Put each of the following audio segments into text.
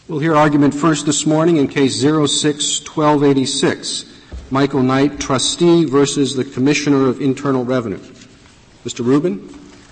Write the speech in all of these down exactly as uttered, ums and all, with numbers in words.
We'll hear argument first this morning in Case zero six twelve eighty-six, Michael Knight, trustee versus the Commissioner of Internal Revenue. Mister Rubin.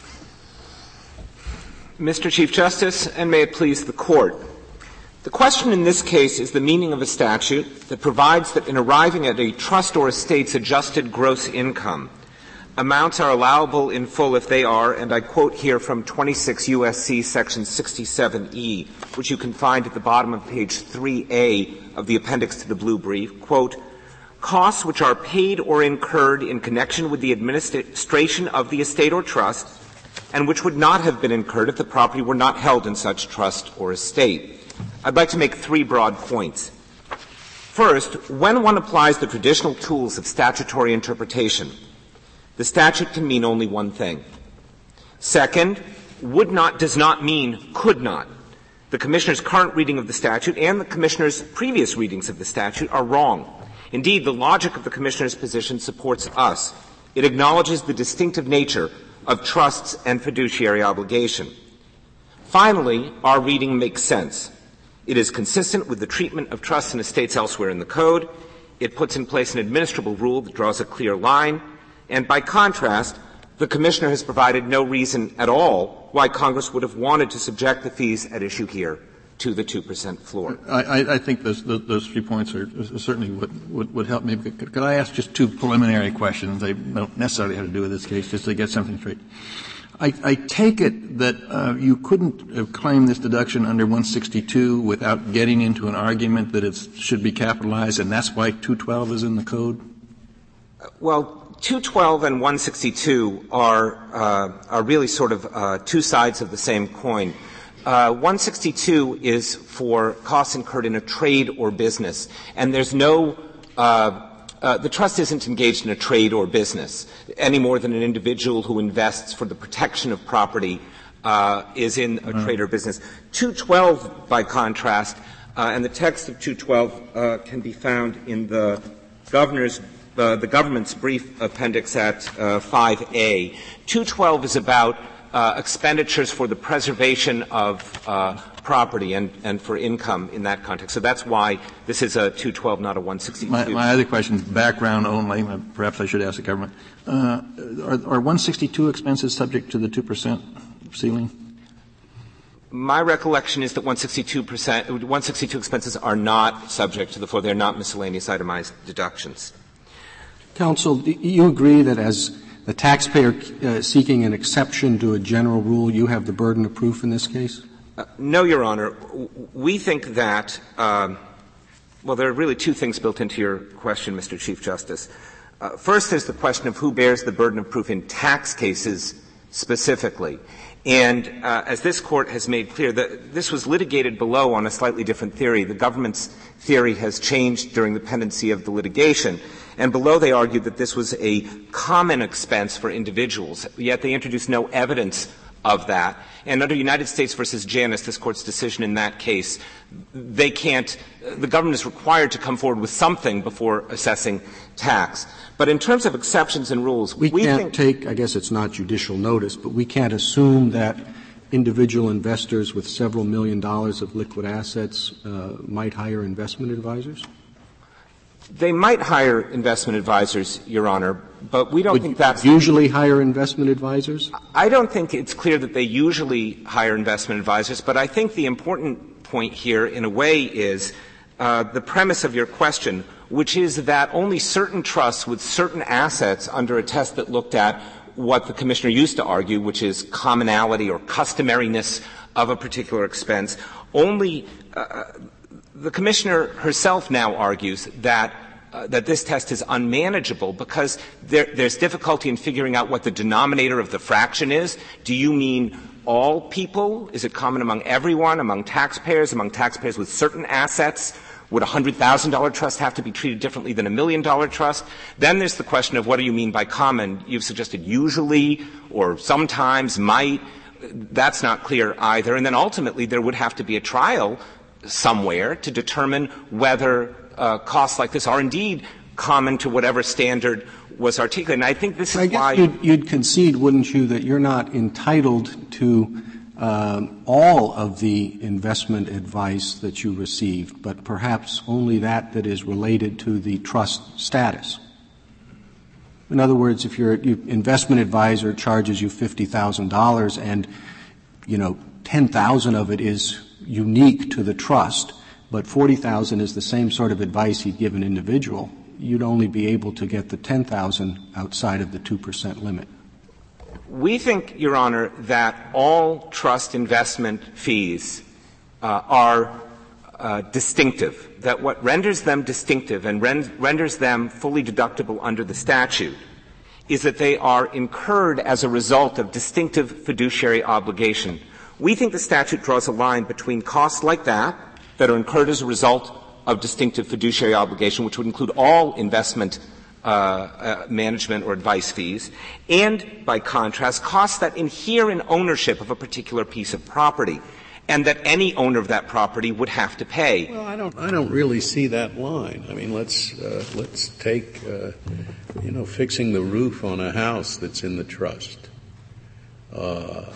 Mister Chief Justice, and may it please the Court. The question in this case is the meaning of a statute that provides that in arriving at a trust or estate's adjusted gross income, amounts are allowable in full if they are, and I quote here from twenty-six U S C section sixty-seven E, which you can find at the bottom of page three A of the appendix to the blue brief, quote, costs which are paid or incurred in connection with the administration of the estate or trust, and which would not have been incurred if the property were not held in such trust or estate. I'd like to make three broad points. First, when one applies the traditional tools of statutory interpretation, the statute can mean only one thing. Second, would not does not mean could not. The Commissioner's current reading of the statute and the Commissioner's previous readings of the statute are wrong. Indeed, the logic of the Commissioner's position supports us. It acknowledges the distinctive nature of trusts and fiduciary obligation. Finally, our reading makes sense. It is consistent with the treatment of trusts and estates elsewhere in the Code. It puts in place an administrable rule that draws a clear line. And by contrast, the Commissioner has provided no reason at all why Congress would have wanted to subject the fees at issue here to the two percent floor. I, I think those, those three points are certainly would, would, would help me. Could, could I ask just two preliminary questions? They don't necessarily have to do with this case, just to get something straight. I, I take it that uh, you couldn't have claimed this deduction under one sixty-two without getting into an argument that it should be capitalized, and that's why two twelve is in the Code? Uh, well, two twelve and one sixty-two are uh, are really sort of uh, two sides of the same coin. Uh, one sixty-two is for costs incurred in a trade or business, and there's no uh, uh, the trust isn't engaged in a trade or business any more than an individual who invests for the protection of property uh, is in a mm-hmm. trade or business. two twelve, by contrast, uh, and the text of two twelve uh, can be found in the governor's Uh, the government's brief appendix at uh, five A. two twelve is about uh, expenditures for the preservation of uh, property and, and for income in that context. So that's why this is a two twelve, not a one sixty-two. My, my other question is background only. Perhaps I should ask the government. Uh, are, are one sixty-two expenses subject to the two percent ceiling? My recollection is that one sixty-two percent, one sixty-two expenses are not subject to the floor. They're not miscellaneous itemized deductions. Counsel, do you agree that as the taxpayer uh, seeking an exception to a general rule, you have the burden of proof in this case? Uh, no, Your Honor. We think that, um, well, there are really two things built into your question, Mister Chief Justice. Uh, first, there's the question of who bears the burden of proof in tax cases specifically. And uh, as this Court has made clear, that this was litigated below on a slightly different theory. The government's theory has changed during the pendency of the litigation. And below they argued that this was a common expense for individuals, yet they introduced no evidence of that. And under United States versus Janus, this Court's decision in that case, they can't — the government is required to come forward with something before assessing tax. But in terms of exceptions and rules, we, we can't think take — I guess it's not judicial notice, but we can't assume that individual investors with several million dollars of liquid assets uh, might hire investment advisors? They might hire investment advisors, Your Honor, but we don't Would think that's usually hire investment advisors? I don't think it's clear that they usually hire investment advisors, but I think the important point here, in a way, is uh, the premise of your question, which is that only certain trusts with certain assets under a test that looked at what the Commissioner used to argue, which is commonality or customariness of a particular expense, only uh, the Commissioner herself now argues that uh, that this test is unmanageable because there, there's difficulty in figuring out what the denominator of the fraction is. Do you mean all people? Is it common among everyone, among taxpayers, among taxpayers with certain assets? Would a one hundred thousand dollars trust have to be treated differently than a million dollar trust? Then there's the question of what do you mean by common? You've suggested usually or sometimes, might. That's not clear either. And then ultimately there would have to be a trial somewhere to determine whether uh, costs like this are indeed common to whatever standard was articulated. And I think this is I guess why you'd, you'd concede, wouldn't you, that you're not entitled to um, all of the investment advice that you received, but perhaps only that that is related to the trust status. In other words, if your investment advisor charges you fifty thousand dollars and, you know, ten thousand dollars of it is unique to the trust, but forty thousand dollars is the same sort of advice he'd give an individual, you'd only be able to get the ten thousand dollars outside of the two percent limit. We think, Your Honor, that all trust investment fees uh, are uh, distinctive, that what renders them distinctive and ren- renders them fully deductible under the statute is that they are incurred as a result of distinctive fiduciary obligation. We think the statute draws a line between costs like that, that are incurred as a result of distinctive fiduciary obligation, which would include all investment Uh, uh, management or advice fees, and, by contrast, costs that inhere in ownership of a particular piece of property, and that any owner of that property would have to pay. Well, I don't, I don't really see that line. I mean, let's, uh, let's take, uh, you know, fixing the roof on a house that's in the trust. Uh,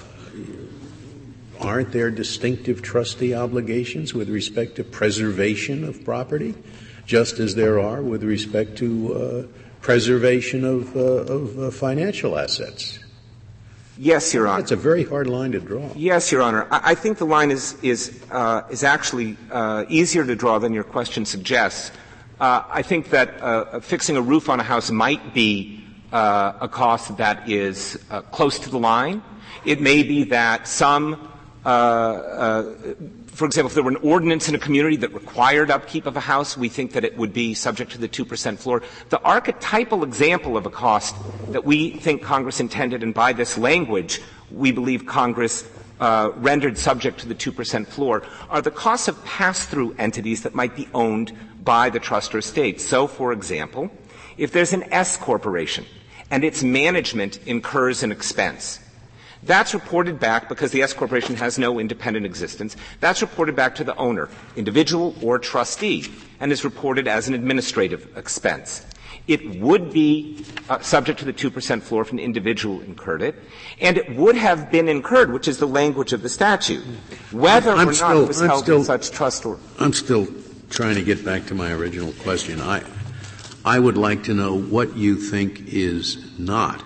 aren't there distinctive trustee obligations with respect to preservation of property, just as there are with respect to uh, preservation of, uh, of uh, financial assets? Yes, Your Honor. That's a very hard line to draw. Yes, Your Honor. I, I think the line is is uh, is actually uh, easier to draw than your question suggests. Uh, I think that uh, fixing a roof on a house might be uh, a cost that is uh, close to the line. It may be that some uh, uh, For example, if there were an ordinance in a community that required upkeep of a house, we think that it would be subject to the two percent floor. The archetypal example of a cost that we think Congress intended, and by this language we believe Congress uh, rendered subject to the two percent floor, are the costs of pass-through entities that might be owned by the trust or estate. So, for example, if there's an S corporation and its management incurs an expense, that's reported back, because the S corporation has no independent existence, that's reported back to the owner, individual or trustee, and is reported as an administrative expense. It would be uh, subject to the two percent floor if an individual incurred it, and it would have been incurred, which is the language of the statute, whether I'm or still, not it was I'm held still, in such trust or — I'm still trying to get back to my original question. I, I would like to know what you think is not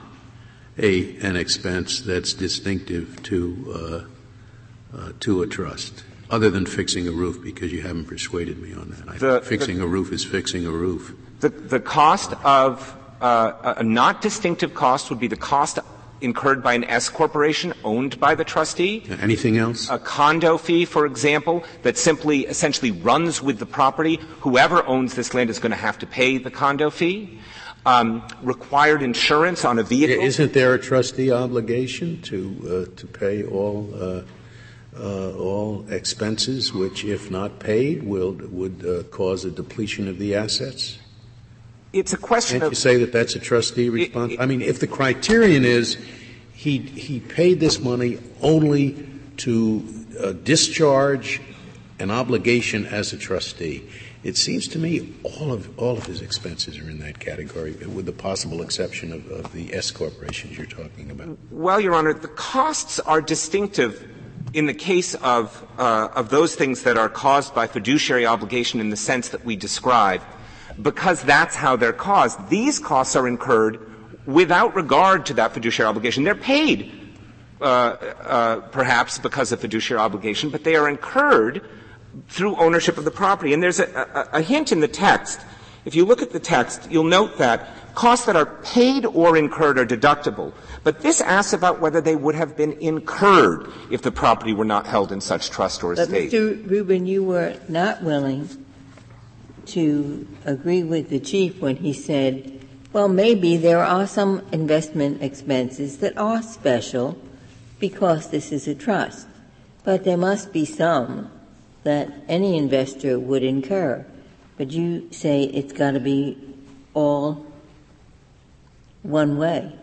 A, an expense that's distinctive to, uh, uh, to a trust, other than fixing a roof, because you haven't persuaded me on that. I the, think fixing the, a roof is fixing a roof. The, the cost of uh, a not distinctive cost would be the cost incurred by an S corporation owned by the trustee. Anything else? A condo fee, for example, that simply essentially runs with the property. Whoever owns this land is going to have to pay the condo fee. Um, required insurance on a vehicle. Isn't there a trustee obligation to uh, to pay all uh, uh, all expenses, which, if not paid, will would uh, cause a depletion of the assets? It's a question Can't of — you say that that's a trustee response? I mean, if the criterion is he he paid this money only to uh, discharge an obligation as a trustee, it seems to me all of all of his expenses are in that category, with the possible exception of, of the S corporations you're talking about. Well, Your Honor, the costs are distinctive in the case of uh, of those things that are caused by fiduciary obligation in the sense that we describe, because that's how they're caused. These costs are incurred without regard to that fiduciary obligation. They're paid, uh, uh, perhaps because of fiduciary obligation, but they are incurred through ownership of the property. And there's a, a, a hint in the text. If you look at the text, you'll note that costs that are paid or incurred are deductible. But this asks about whether they would have been incurred if the property were not held in such trust or estate. But, Mister Rubin, you were not willing to agree with the Chief when he said, well, maybe there are some investment expenses that are special because this is a trust, but there must be some that any investor would incur. But you say it's got to be all one way.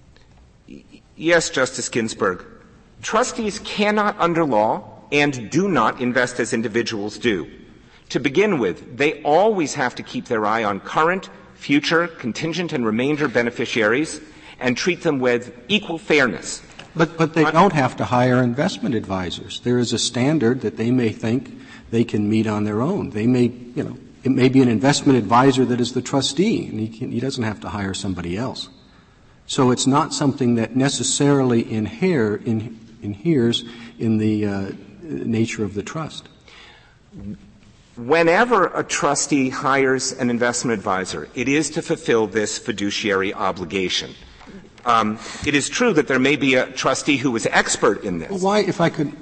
Yes, Justice Ginsburg. Trustees cannot, under law, and do not invest as individuals do. To begin with, they always have to keep their eye on current, future, contingent, and remainder beneficiaries and treat them with equal fairness. But, but they don't have to hire investment advisors. There is a standard that they may think they can meet on their own. They may, you know, it may be an investment advisor that is the trustee, and he, can, he doesn't have to hire somebody else. So it's not something that necessarily inhere, in, inheres in the uh, nature of the trust. Whenever a trustee hires an investment advisor, it is to fulfill this fiduciary obligation. Um, it is true that there may be a trustee who is expert in this. Well, why, if I could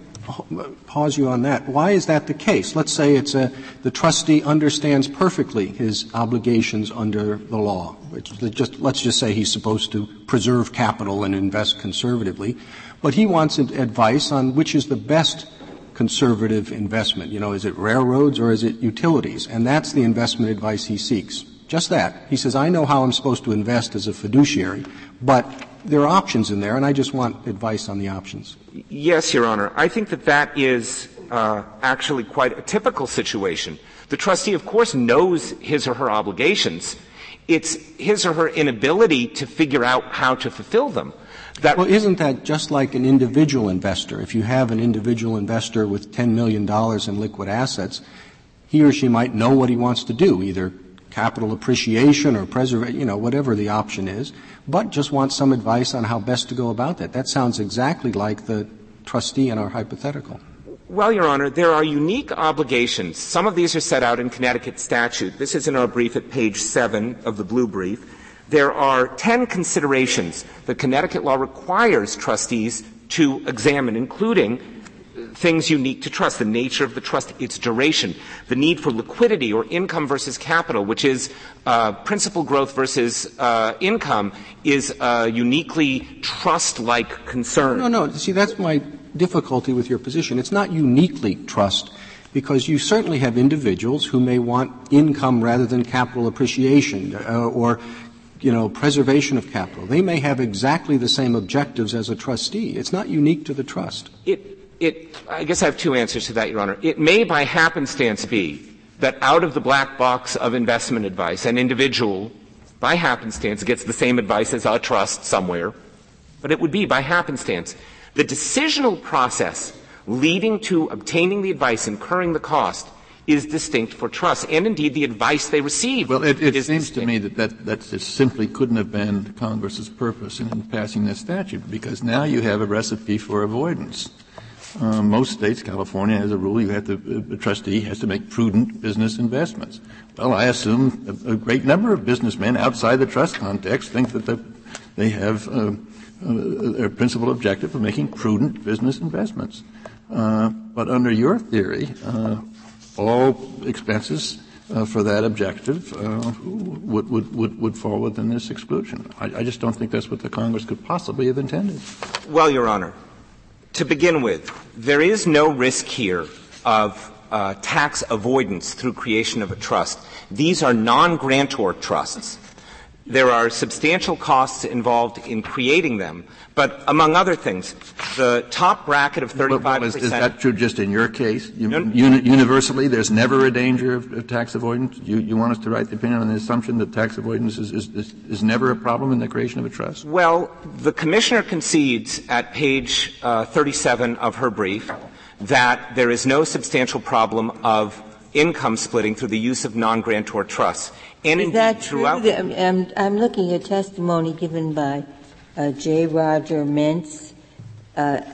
pause you on that, why is that the case? Let's say it's a, the trustee understands perfectly his obligations under the law. It's just, let's just say he's supposed to preserve capital and invest conservatively, but he wants advice on which is the best conservative investment. You know, is it railroads or is it utilities? And that's the investment advice he seeks. Just that. He says, I know how I'm supposed to invest as a fiduciary, but there are options in there, and I just want advice on the options. Yes, Your Honor. I think that that is uh, actually quite a typical situation. The trustee, of course, knows his or her obligations. It's his or her inability to figure out how to fulfill them. That well, isn't that just like an individual investor? If you have an individual investor with ten million dollars in liquid assets, he or she might know what he wants to do, either capital appreciation or preservation, you know, whatever the option is, but just wants some advice on how best to go about that. That sounds exactly like the trustee in our hypothetical. Well, Your Honor, there are unique obligations. Some of these are set out in Connecticut statute. This is in our brief at page seven of the blue brief. There are ten considerations that Connecticut law requires trustees to examine, including things unique to trust, the nature of the trust, its duration, the need for liquidity or income versus capital, which is uh, principal growth versus uh, income, is a uniquely trust-like concern. No, no. See, that's my difficulty with your position. It's not uniquely trust, because you certainly have individuals who may want income rather than capital appreciation uh, or you know, preservation of capital. They may have exactly the same objectives as a trustee. It's not unique to the trust. It, it, I guess I have two answers to that, Your Honor. It may by happenstance be that out of the black box of investment advice, an individual, by happenstance, gets the same advice as a trust somewhere, but it would be by happenstance. The decisional process leading to obtaining the advice, incurring the cost, is distinct for trust, and indeed the advice they receive. Well, it, it is seems distinct. to me that that, that just simply couldn't have been Congress's purpose in passing this statute, because now you have a recipe for avoidance. Uh, most states, California has a rule: you have to, the trustee has to make prudent business investments. Well, I assume a, a great number of businessmen outside the trust context think that the, they have uh, uh, their principal objective of making prudent business investments. Uh, but under your theory, uh, all expenses uh, for that objective uh, would, would, would, would fall within this exclusion. I, I just don't think that's what the Congress could possibly have intended. Well, Your Honor, to begin with, there is no risk here of uh, tax avoidance through creation of a trust. These are non-grantor trusts. There are substantial costs involved in creating them, but among other things, the top bracket of thirty-five percent. Is, is that true just in your case? You, no, uni, universally, there's never a danger of, of tax avoidance? You, you want us to write the opinion on the assumption that tax avoidance is, is, is, is never a problem in the creation of a trust? Well, the Commissioner concedes at page uh, thirty-seven of her brief that there is no substantial problem of income splitting through the use of non-grantor trusts. And is indeed, that true? throughout I'm, I'm looking at testimony given by uh, J. Roger Mintz uh,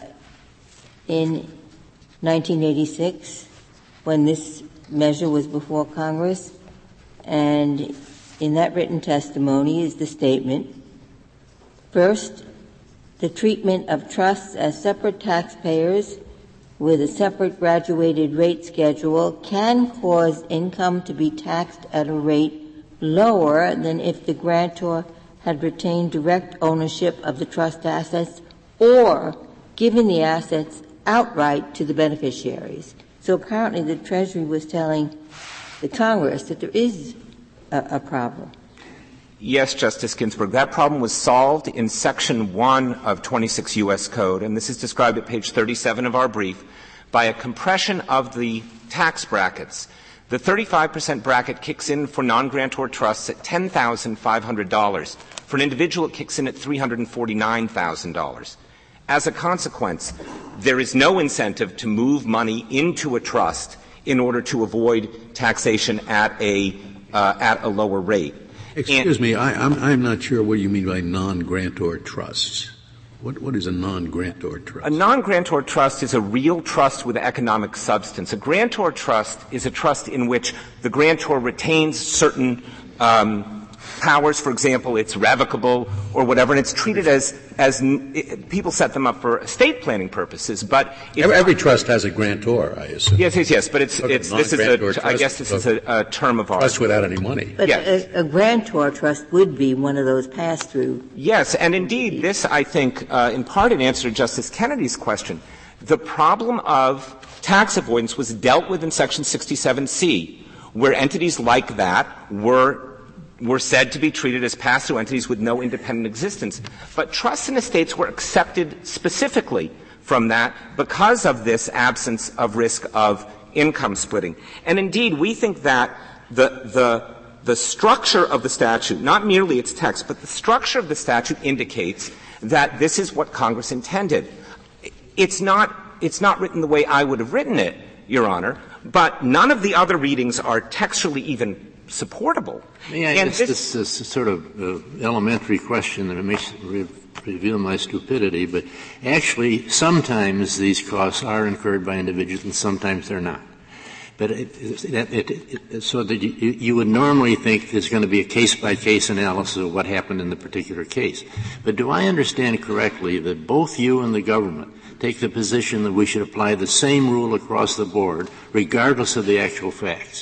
in nineteen eighty-six, when this measure was before Congress, and in that written testimony is the statement: first, the treatment of trusts as separate taxpayers with a separate graduated rate schedule can cause income to be taxed at a rate lower than if the grantor had retained direct ownership of the trust assets or given the assets outright to the beneficiaries. So apparently the Treasury was telling the Congress that there is a, a problem. Yes, Justice Ginsburg. That problem was solved in Section one of twenty-six U S Code, and this is described at page thirty-seven of our brief, by a compression of the tax brackets. The thirty-five percent bracket kicks in for non-grantor trusts at ten thousand five hundred dollars. For an individual, it kicks in at three hundred forty-nine thousand dollars. As a consequence, there is no incentive to move money into a trust in order to avoid taxation at a uh, at a lower rate. Excuse and, me, I, I'm, I'm not sure what you mean by non-grantor trusts. What, what is a non-grantor trust? A non-grantor trust is a real trust with economic substance. A grantor trust is a trust in which the grantor retains certain um, powers. For example, it's revocable or whatever, and it's treated as as it, people set them up for estate planning purposes. But every, every trust has a grantor, I assume. Yes, yes, yes. But it's okay, it's this is a trust, I guess this is a, a term of art. Trust without any money. But yes. a, a grantor trust would be one of those pass-through. Yes, and indeed, this I think, uh, in part, in answer to Justice Kennedy's question, the problem of tax avoidance was dealt with in Section sixty-seven C, where entities like that were were said to be treated as pass-through entities with no independent existence. But trusts and estates were excepted specifically from that because of this absence of risk of income splitting. And indeed, we think that the, the, the structure of the statute, not merely its text, but the structure of the statute indicates that this is what Congress intended. It's not, it's not written the way I would have written it, Your Honor, but none of the other readings are textually even supportable. May I and ask this, this, this sort of uh, elementary question that makes re- reveal my stupidity, but actually sometimes these costs are incurred by individuals and sometimes they're not. But it, it, it, it, so that you, you would normally think there's going to be a case-by-case analysis of what happened in the particular case. But do I understand correctly that both you and the government take the position that we should apply the same rule across the board regardless of the actual facts?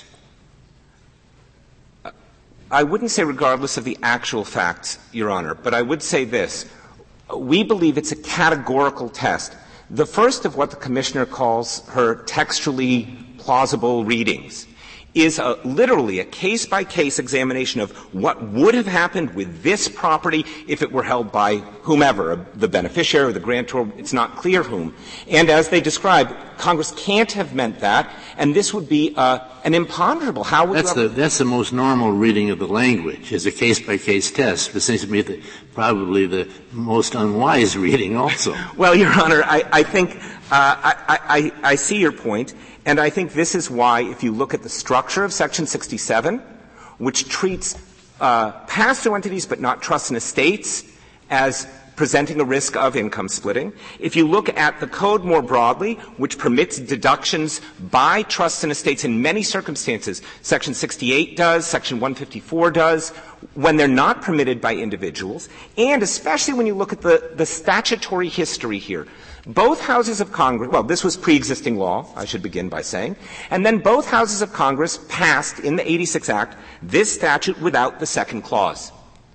I wouldn't say regardless of the actual facts, Your Honor, but I would say this. We believe it's a categorical test. The first of what the Commissioner calls her textually plausible readings is a, literally a case-by-case examination of what would have happened with this property if it were held by whomever, the beneficiary or the grantor, it's not clear whom. And as they describe, Congress can't have meant that, and this would be uh, an imponderable. How would that's you the that's the most normal reading of the language, is a case-by-case test. It seems to me the, probably the most unwise reading also. Well, Your Honor, I, I think uh, I, I, I see your point. And I think this is why, if you look at the structure of Section sixty-seven, which treats uh, pass-through entities but not trusts and estates as presenting a risk of income splitting, if you look at the Code more broadly, which permits deductions by trusts and estates in many circumstances, Section sixty-eight does, Section one fifty-four does, when they're not permitted by individuals, and especially when you look at the, the statutory history here. Both houses of Congress — well, this was pre-existing law, I should begin by saying — and then both houses of Congress passed in the eighty-six Act this statute without the second clause.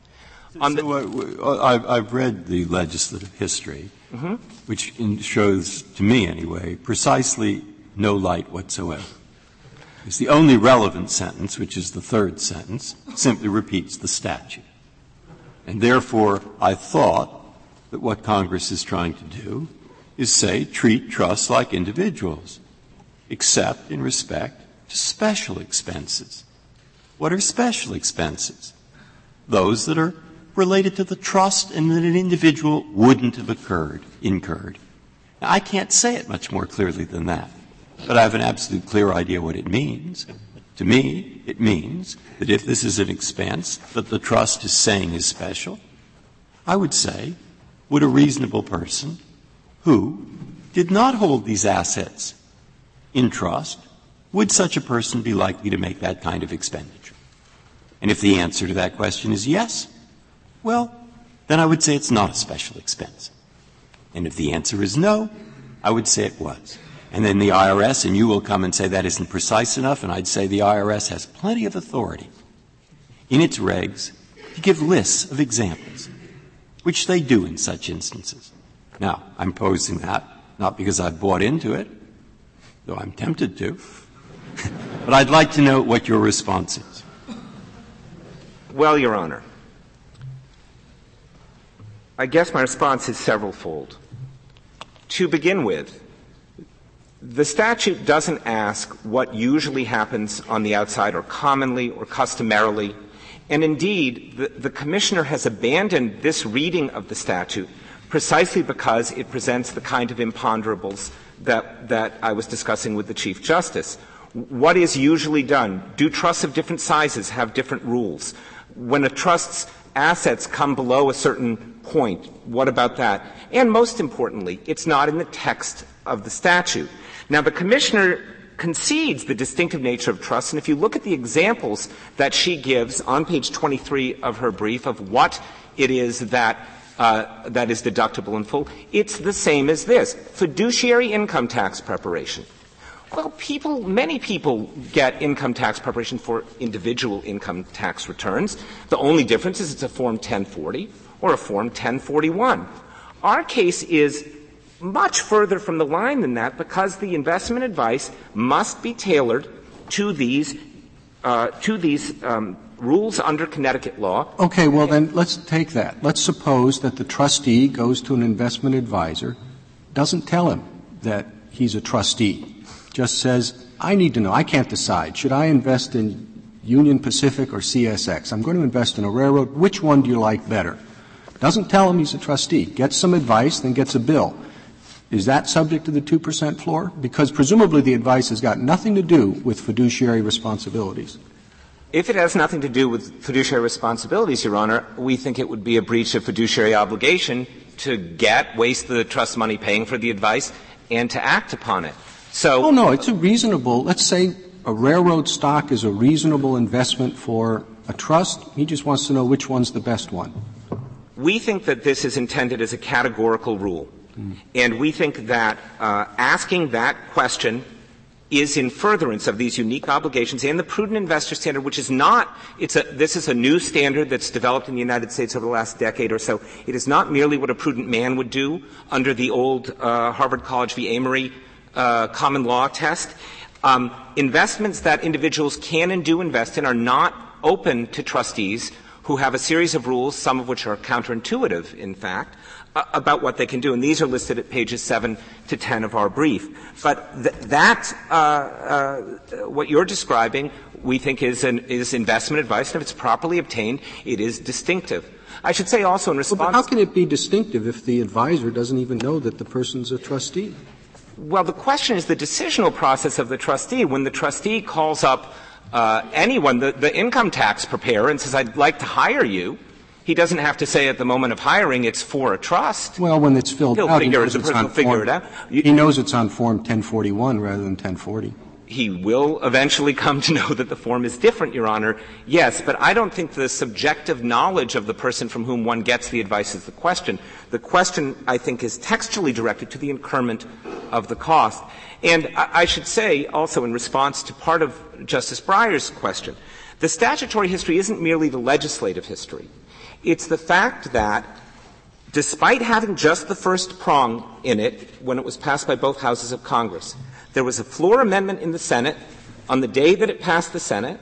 On the so, uh, I've, I've read the legislative history, mm-hmm. which in, shows, to me anyway, precisely no light whatsoever. It's the only relevant sentence, which is the third sentence, simply repeats the statute. And therefore, I thought that what Congress is trying to do is say treat trusts like individuals, except in respect to special expenses. What are special expenses? Those that are related to the trust and that an individual wouldn't have occurred, incurred. Now, I can't say it much more clearly than that, but I have an absolute clear idea what it means. To me, it means that if this is an expense that the trust is saying is special, I would say, would a reasonable person who did not hold these assets in trust, would such a person be likely to make that kind of expenditure? And if the answer to that question is yes, well, then I would say it's not a special expense. And if the answer is no, I would say it was. And then the I R S, and you will come and say that isn't precise enough, and I'd say the I R S has plenty of authority in its regs to give lists of examples, which they do in such instances. Now, I'm posing that, not because I've bought into it, though I'm tempted to, but I'd like to know what your response is. Well, Your Honor, I guess my response is severalfold. To begin with, the statute doesn't ask what usually happens on the outside or commonly or customarily. And indeed, the, the Commissioner has abandoned this reading of the statute precisely because it presents the kind of imponderables that, that I was discussing with the Chief Justice. What is usually done? Do trusts of different sizes have different rules? When a trust's assets come below a certain point, what about that? And most importantly, it's not in the text of the statute. Now, the Commissioner concedes the distinctive nature of trusts, and if you look at the examples that she gives on page twenty-three of her brief of what it is that uh, that is deductible in full, it's the same as this. Fiduciary income tax preparation. Well, people, many people get income tax preparation for individual income tax returns. The only difference is it's a Form ten forty or a Form ten forty-one. Our case is much further from the line than that because the investment advice must be tailored to these, uh, to these, um, rules under Connecticut law. Okay, well then let's take that. Let's suppose that the trustee goes to an investment advisor, doesn't tell him that he's a trustee. Just says, I need to know, I can't decide, should I invest in Union Pacific or C S X? I'm going to invest in a railroad. Which one do you like better? Doesn't tell him he's a trustee. Gets some advice, then gets a bill. Is that subject to the two percent floor? Because presumably the advice has got nothing to do with fiduciary responsibilities. If it has nothing to do with fiduciary responsibilities, Your Honor, we think it would be a breach of fiduciary obligation to get, waste the trust money paying for the advice, and to act upon it. So, oh no, it's a reasonable. Let's say a railroad stock is a reasonable investment for a trust. He just wants to know which one's the best one. We think that this is intended as a categorical rule, mm. and we think that uh, asking that question is in furtherance of these unique obligations and the prudent investor standard, which is not. It's a. This is a new standard that's developed in the United States over the last decade or so. It is not merely what a prudent man would do under the old uh, Harvard College v. Amory Uh, common law test. Um, investments that individuals can and do invest in are not open to trustees who have a series of rules, some of which are counterintuitive, in fact, uh, about what they can do. And these are listed at pages seven to ten of our brief. But th- that, uh, uh, what you're describing, we think is, an, is investment advice, and if it's properly obtained, it is distinctive. I should say also in response. Well, but how can it be distinctive if the advisor doesn't even know that the person's a trustee? Well, the question is the decisional process of the trustee. When the trustee calls up uh, anyone, the, the income tax preparer, and says, I'd like to hire you, he doesn't have to say at the moment of hiring it's for a trust. Well, when it's filled He'll out, figure, he knows it's on figure form, it out. You, he knows it's on Form ten forty-one rather than ten forty. He will eventually come to know that the form is different, Your Honor. Yes, but I don't think the subjective knowledge of the person from whom one gets the advice is the question. The question, I think, is textually directed to the incurment of the cost. And I, I should say also in response to part of Justice Breyer's question, the statutory history isn't merely the legislative history. It's the fact that despite having just the first prong in it when it was passed by both houses of Congress, there was a floor amendment in the Senate on the day that it passed the Senate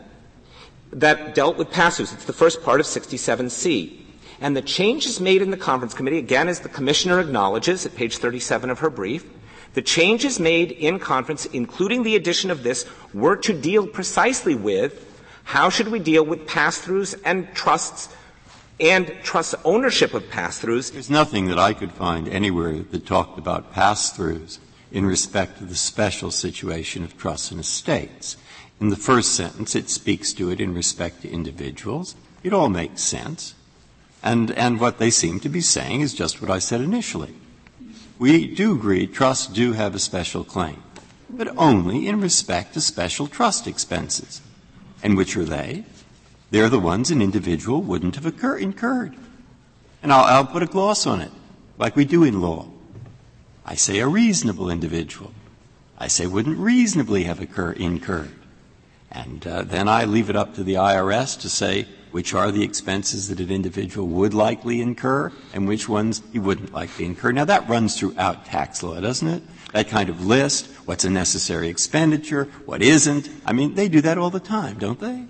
that dealt with pass-throughs. It's the first part of sixty-seven C. And the changes made in the Conference Committee, again, as the Commissioner acknowledges at page thirty-seven of her brief, the changes made in conference, including the addition of this, were to deal precisely with how should we deal with pass-throughs and trusts and trust ownership of pass-throughs. There's nothing that I could find anywhere that talked about pass-throughs in respect to the special situation of trusts and estates. In the first sentence, it speaks to it in respect to individuals. It all makes sense. And, and what they seem to be saying is just what I said initially. We do agree trusts do have a special claim, but only in respect to special trust expenses. And which are they? They're the ones an individual wouldn't have occur- incurred. And I'll, I'll put a gloss on it, like we do in law. I say a reasonable individual. I say wouldn't reasonably have occur, incurred. And uh, then I leave it up to the I R S to say which are the expenses that an individual would likely incur and which ones he wouldn't likely incur. Now, that runs throughout tax law, doesn't it? That kind of list, what's a necessary expenditure, what isn't. I mean, they do that all the time, don't they?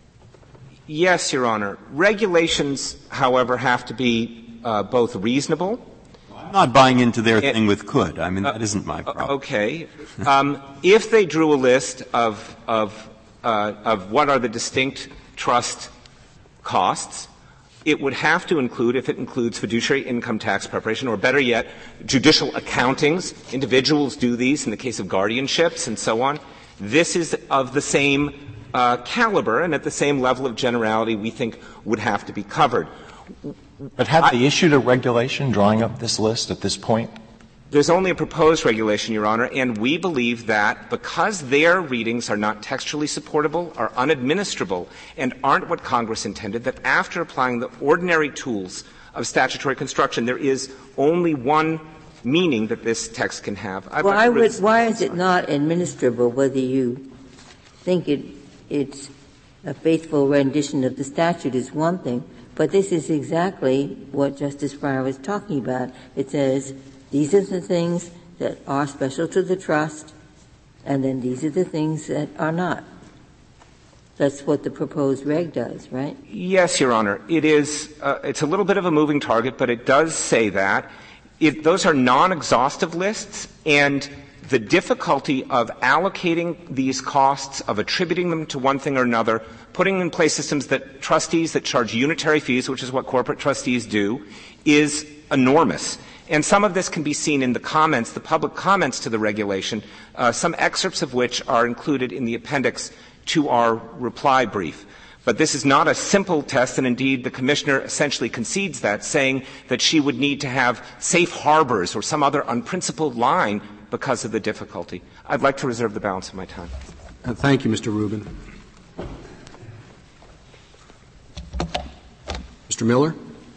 Yes, Your Honor. Regulations, however, have to be uh, both reasonable. I'm not buying into their it, thing with could. I mean, uh, that isn't my problem. Okay. Um, if they drew a list of, of, uh, of what are the distinct trust costs, it would have to include, if it includes fiduciary income tax preparation, or better yet, judicial accountings. Individuals do these in the case of guardianships and so on. This is of the same uh, caliber and at the same level of generality we think would have to be covered. But have they issued a regulation drawing up this list at this point? There's only a proposed regulation, Your Honor, and we believe that because their readings are not textually supportable, are unadministrable, and aren't what Congress intended, that after applying the ordinary tools of statutory construction, there is only one meaning that this text can have. I'd why, like would, why is it not administrable, whether you think it, it's a faithful rendition of the statute is one thing, but this is exactly what Justice Breyer was talking about. It says, these are the things that are special to the trust, and then these are the things that are not. That's what the proposed reg does, right? Yes, Your Honor. It is, uh, it's a little bit of a moving target, but it does say that. It, those are non-exhaustive lists, and the difficulty of allocating these costs, of attributing them to one thing or another, putting in place systems that trustees that charge unitary fees, which is what corporate trustees do, is enormous. And some of this can be seen in the comments, the public comments to the regulation, uh, some excerpts of which are included in the appendix to our reply brief. But this is not a simple test, and indeed the Commissioner essentially concedes that, saying that she would need to have safe harbors or some other unprincipled line because of the difficulty. I'd like to reserve the balance of my time. Uh, thank you, Mister Rubin. Mister Miller?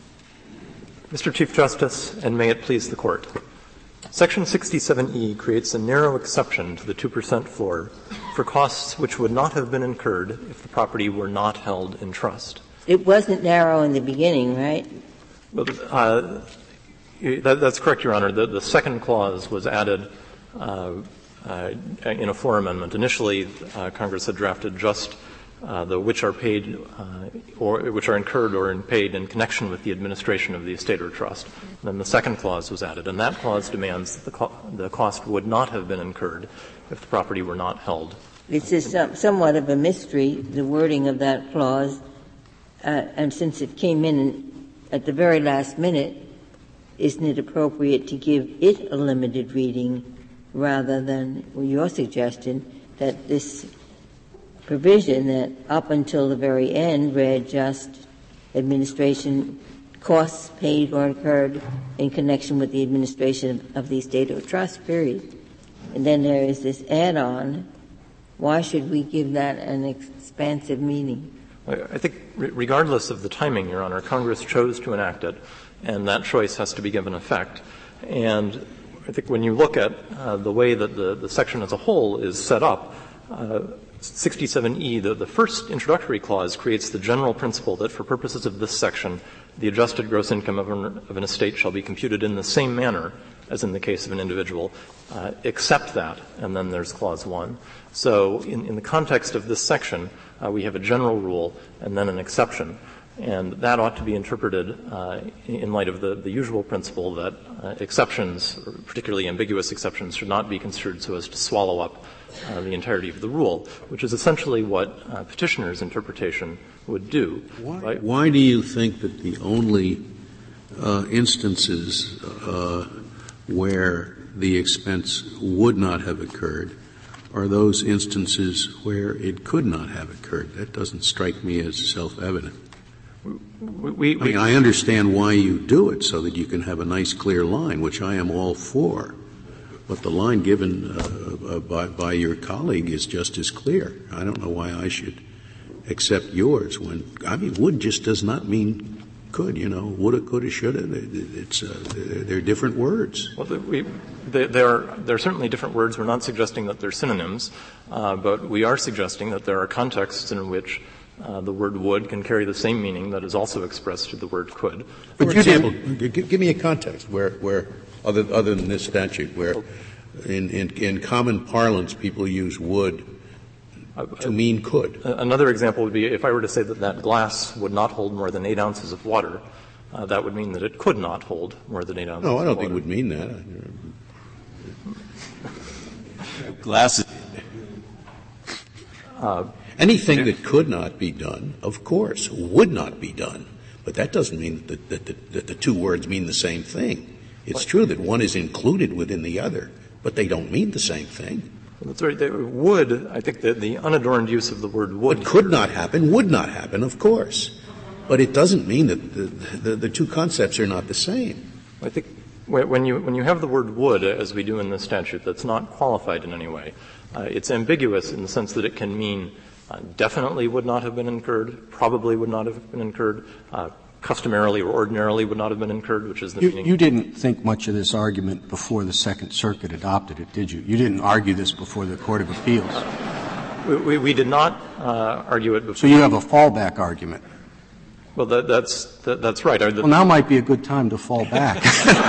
Mister Chief Justice, and may it please the Court. Section sixty-seven E creates a narrow exception to the two percent floor for costs which would not have been incurred if the property were not held in trust. It wasn't narrow in the beginning, right? Well, uh, that, that's correct, Your Honor. The, the second clause was added uh, uh, in a floor amendment. Initially, uh, Congress had drafted just Uh, the which are paid uh, or which are incurred or in paid in connection with the administration of the estate or trust. And then the second clause was added, and that clause demands that the, co- the cost would not have been incurred if the property were not held. This is some, somewhat of a mystery, the wording of that clause, uh, and since it came in at the very last minute, isn't it appropriate to give it a limited reading rather than your suggestion that this provision that up until the very end read just administration costs paid or incurred in connection with the administration of the estate or trust, period. And then there is this add-on. Why should we give that an expansive meaning? I think regardless of the timing, Your Honor, Congress chose to enact it, and that choice has to be given effect. And I think when you look at uh, the way that the, the section as a whole is set up, uh, sixty-seven E, the, the first introductory clause creates the general principle that for purposes of this section, the adjusted gross income of an, of an estate shall be computed in the same manner as in the case of an individual, uh, except that, and then there's clause one. So in, in the context of this section, uh, we have a general rule and then an exception. And that ought to be interpreted uh, in light of the, the usual principle that uh, exceptions, particularly ambiguous exceptions, should not be construed so as to swallow up uh, the entirety of the rule, which is essentially what uh, petitioner's interpretation would do. Why, right? why do you think that the only uh, instances uh, where the expense would not have occurred are those instances where it could not have occurred? That doesn't strike me as self-evident. We, we, I mean, I understand why you do it, so that you can have a nice, clear line, which I am all for. But the line given uh, uh, by, by your colleague is just as clear. I don't know why I should accept yours when, I mean, would just does not mean could, you know, woulda, coulda, shoulda. It's, uh, they're different words. Well, we, they, there are, there are certainly different words. We're not suggesting that they're synonyms, uh, but we are suggesting that there are contexts in which Uh, the word would can carry the same meaning that is also expressed through the word could. For example, give, give me a context where, where other, other than this statute, where in, in, in common parlance people use would to mean could. Another example would be if I were to say that that glass would not hold more than eight ounces of water, uh, that would mean that it could not hold more than eight ounces of water. No, I don't think it would mean that. Glasses. Uh, Anything that could not be done, of course, would not be done. But that doesn't mean that the, that the, that the two words mean the same thing. It's true that one is included within the other, but they don't mean the same thing. That's right. They would, I think that the unadorned use of the word would. What could not happen would not happen, of course. But it doesn't mean that the, the, the two concepts are not the same. I think when you, when you have the word would, as we do in this statute, that's not qualified in any way, uh, it's ambiguous in the sense that it can mean uh, definitely would not have been incurred, probably would not have been incurred, uh, customarily or ordinarily would not have been incurred, which is the you, meaning. You didn't think much of this argument before the Second Circuit adopted it, did you? You didn't argue this before the Court of Appeals. We, we, we did not uh, argue it before. So you have a fallback argument. Well, that, that's that, that's right. Well, now might be a good time to fall back.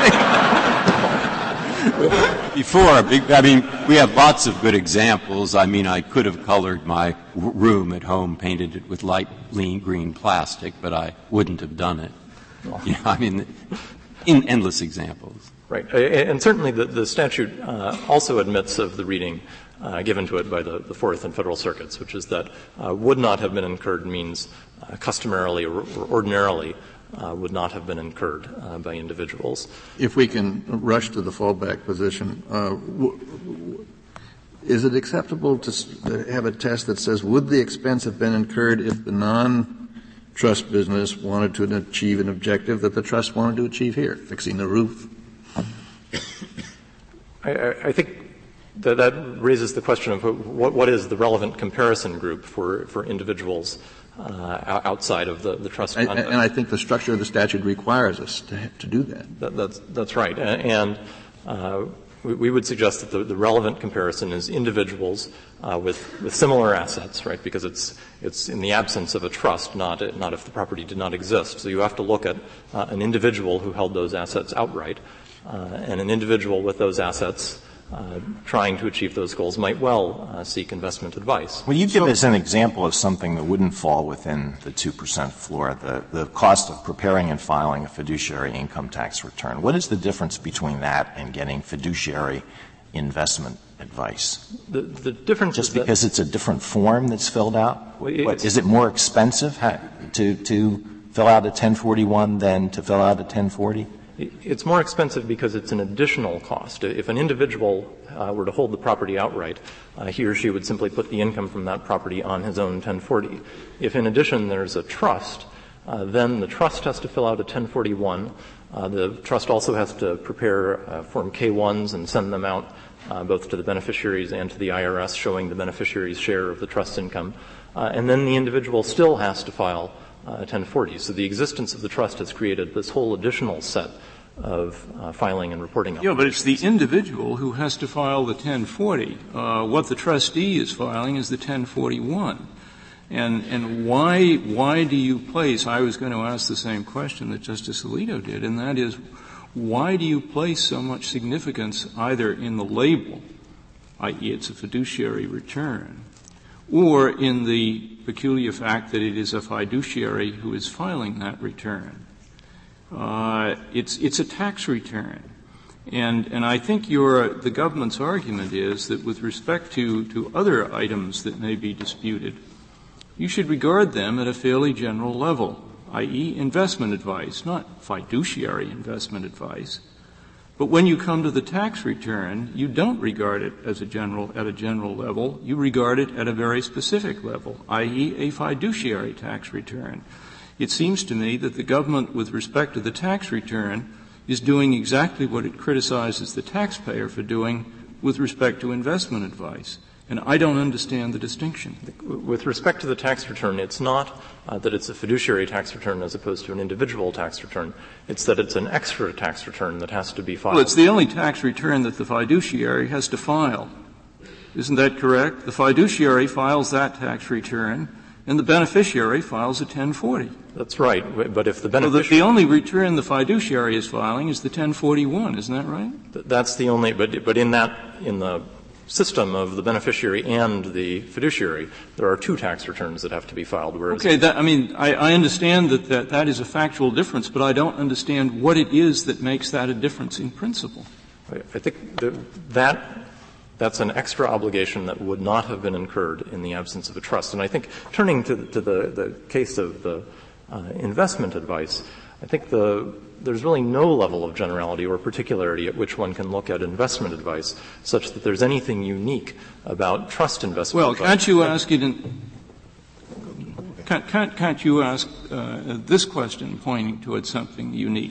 Before, I mean, we have lots of good examples. I mean, I could have colored my room at home, painted it with light lean green plastic, but I wouldn't have done it. Yeah, I mean, in endless examples. Right. And certainly the, the statute uh, also admits of the reading uh, given to it by the, the Fourth and Federal Circuits, which is that uh, would not have been incurred means uh, customarily or, or ordinarily Uh, would not have been incurred uh, by individuals. If we can rush to the fallback position, uh, w- w- is it acceptable to s- have a test that says, would the expense have been incurred if the non-trust business wanted to achieve an objective that the trust wanted to achieve here, fixing the roof? I, I think that that raises the question of what, what is the relevant comparison group for, for individuals Uh, outside of the, the trust fund. And, and I think the structure of the statute requires us to, to do that. that that's, that's right. And uh, we, we would suggest that the, the relevant comparison is individuals uh, with, with similar assets, right? Because it's it's in the absence of a trust, not not if the property did not exist. So you have to look at uh, an individual who held those assets outright, uh, and an individual with those assets Uh, trying to achieve those goals might well uh, seek investment advice. Will you give so, us an example of something that wouldn't fall within the two percent floor, the, the cost of preparing and filing a fiduciary income tax return? What is the difference between that and getting fiduciary investment advice? The, the difference Just is because that, it's a different form that's filled out? Well, it, what, is it more expensive to, to fill out a ten forty-one than to fill out a ten forty? It's more expensive because it's an additional cost. If an individual uh, were to hold the property outright, uh, he or she would simply put the income from that property on his own ten forty. If in addition there's a trust, uh, then the trust has to fill out a ten forty-one. Uh, the trust also has to prepare uh, Form K ones and send them out uh, both to the beneficiaries and to the I R S, showing the beneficiary's share of the trust income. Uh, and then the individual still has to file Uh, ten forty. So the existence of the trust has created this whole additional set of uh, filing and reporting. Yeah, but it's the individual who has to file the ten forty. Uh, what the trustee is filing is the ten forty-one. And, and why, why do you place, I was going to ask the same question that Justice Alito did, and that is, why do you place so much significance either in the label, that is it's a fiduciary return, or in the peculiar fact that it is a fiduciary who is filing that return? Uh, it's, it's a tax return. And, and I think your, the government's argument is that with respect to, to other items that may be disputed, you should regard them at a fairly general level, that is investment advice, not fiduciary investment advice. But when you come to the tax return, you don't regard it as a general, at a general level. You regard it at a very specific level, that is a fiduciary tax return. It seems to me that the government, with respect to the tax return, is doing exactly what it criticizes the taxpayer for doing with respect to investment advice. And I don't understand the distinction. With respect to the tax return, it's not uh, that it's a fiduciary tax return as opposed to an individual tax return. It's that it's an extra tax return that has to be filed. Well, it's the only tax return that the fiduciary has to file. Isn't that correct? The fiduciary files that tax return, and the beneficiary files a ten forty. That's right. But if the beneficiary... So the, the only return the fiduciary is filing is the ten forty-one. Isn't that right? Th- that's the only... But, but in that, in the system of the beneficiary and the fiduciary, there are two tax returns that have to be filed. Whereas okay, that, I mean, I, I understand that, that that is a factual difference, but I don't understand what it is that makes that a difference in principle. I, I think that, that that's an extra obligation that would not have been incurred in the absence of a trust. And I think turning to, to the, the case of the uh, investment advice, I think the there's really no level of generality or particularity at which one can look at investment advice such that there's anything unique about trust investment well, advice. Well, can't you ask it in can't, can't, can't you ask uh, this question pointing towards something unique?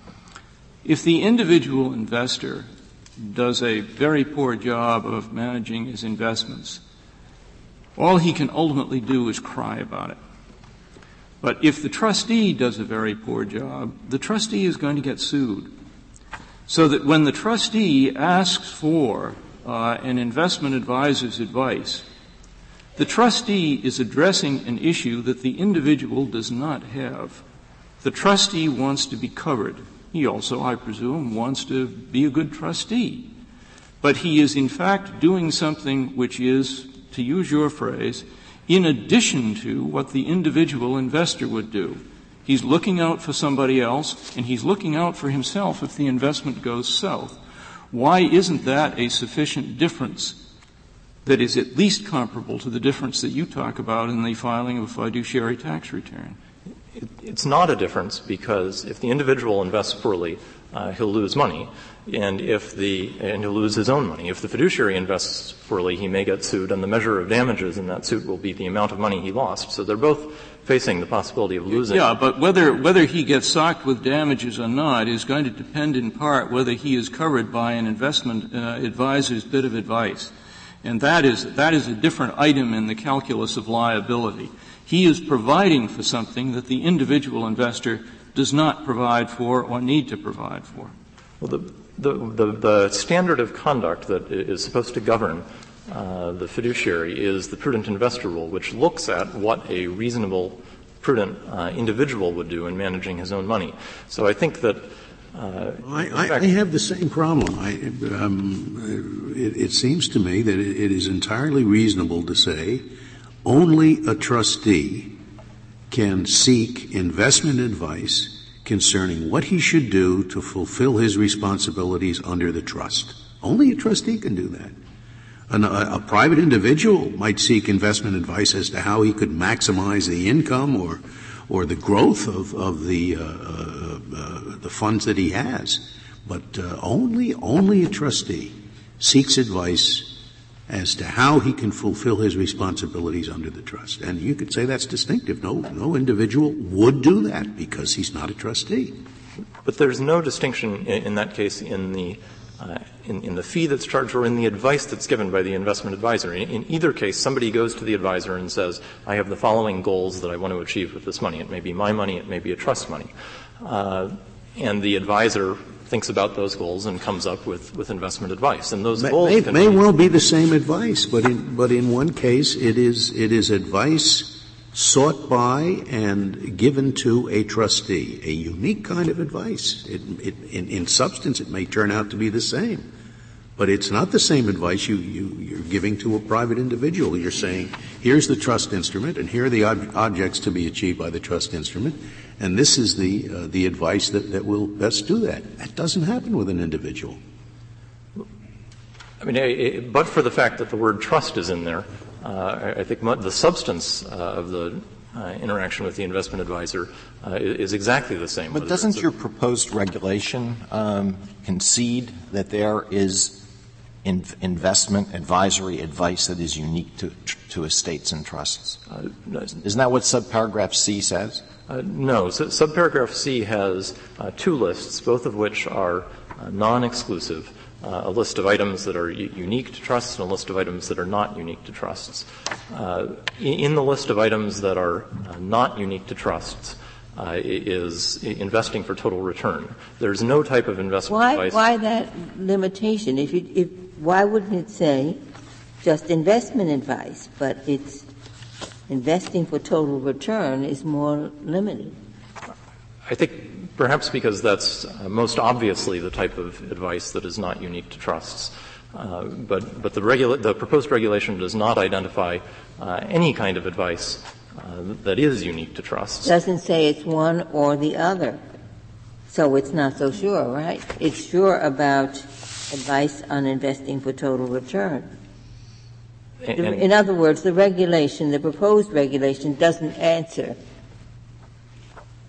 If the individual investor does a very poor job of managing his investments, all he can ultimately do is cry about it. But if the trustee does a very poor job, the trustee is going to get sued. So that when the trustee asks for uh, an investment advisor's advice, the trustee is addressing an issue that the individual does not have. The trustee wants to be covered. He also, I presume, wants to be a good trustee. But he is in fact doing something which is, to use your phrase, in addition to what the individual investor would do. He's looking out for somebody else, and he's looking out for himself if the investment goes south. Why isn't that a sufficient difference that is at least comparable to the difference that you talk about in the filing of a fiduciary tax return? It, it's not a difference because if the individual invests poorly, uh, he'll lose money. And if the, and he'll lose his own money. If the fiduciary invests poorly, he may get sued, and the measure of damages in that suit will be the amount of money he lost. So they're both facing the possibility of losing. Yeah, but whether, whether he gets socked with damages or not is going to depend in part whether he is covered by an investment uh, advisor's bit of advice. And that is, that is a different item in the calculus of liability. He is providing for something that the individual investor does not provide for or need to provide for. Well, the The, the, the standard of conduct that is supposed to govern uh, the fiduciary is the prudent investor rule, which looks at what a reasonable, prudent uh, individual would do in managing his own money. So I think that uh, I, I, I have the same problem. I, um, it, it seems to me that it, it is entirely reasonable to say only a trustee can seek investment advice concerning what he should do to fulfill his responsibilities under the trust. Only a trustee can do that. An, a, a private individual might seek investment advice as to how he could maximize the income or or the growth of, of the uh, uh, uh, the funds that he has. But uh, only only a trustee seeks advice as to how he can fulfill his responsibilities under the trust. And you could say that's distinctive. No, no individual would do that because he's not a trustee. But there's no distinction in, in that case in the uh, in, in the fee that's charged or in the advice that's given by the investment advisor. In, in either case, somebody goes to the advisor and says, I have the following goals that I want to achieve with this money. It may be my money, it may be a trust money. Uh, and the advisor thinks about those goals and comes up with, with investment advice. And those may, goals may, can may be well be the same advice, but in but in one case it is it is advice sought by and given to a trustee, a unique kind of advice. It, it, in, in substance, it may turn out to be the same, but it's not the same advice you, you you're giving to a private individual. You're saying, here's the trust instrument, and here are the ob- objects to be achieved by the trust instrument. And this is the uh, the advice that, that will best do that. That doesn't happen with an individual. I mean, it, it, but for the fact that the word trust is in there, uh, I, I think the substance uh, of the uh, interaction with the investment advisor uh, is, is exactly the same. But doesn't your proposed regulation um, concede that there is in, investment advisory advice that is unique to, to estates and trusts? Uh, Isn't that what subparagraph C says? Uh, no. So, subparagraph C has uh, two lists, both of which are uh, non-exclusive, uh, a list of items that are u- unique to trusts and a list of items that are not unique to trusts. Uh, in, in the list of items that are uh, not unique to trusts uh, is investing for total return. There's no type of investment why, advice. Why that limitation? If you, if, why wouldn't it say just investment advice, but it's investing for total return is more limited? I think perhaps because that's uh, most obviously the type of advice that is not unique to trusts. Uh, but but the, regula- the proposed regulation does not identify uh, any kind of advice uh, that is unique to trusts. Doesn't say it's one or the other. So it's not so sure, right? It's sure about advice on investing for total return. And, In other words, the regulation, the proposed regulation, doesn't answer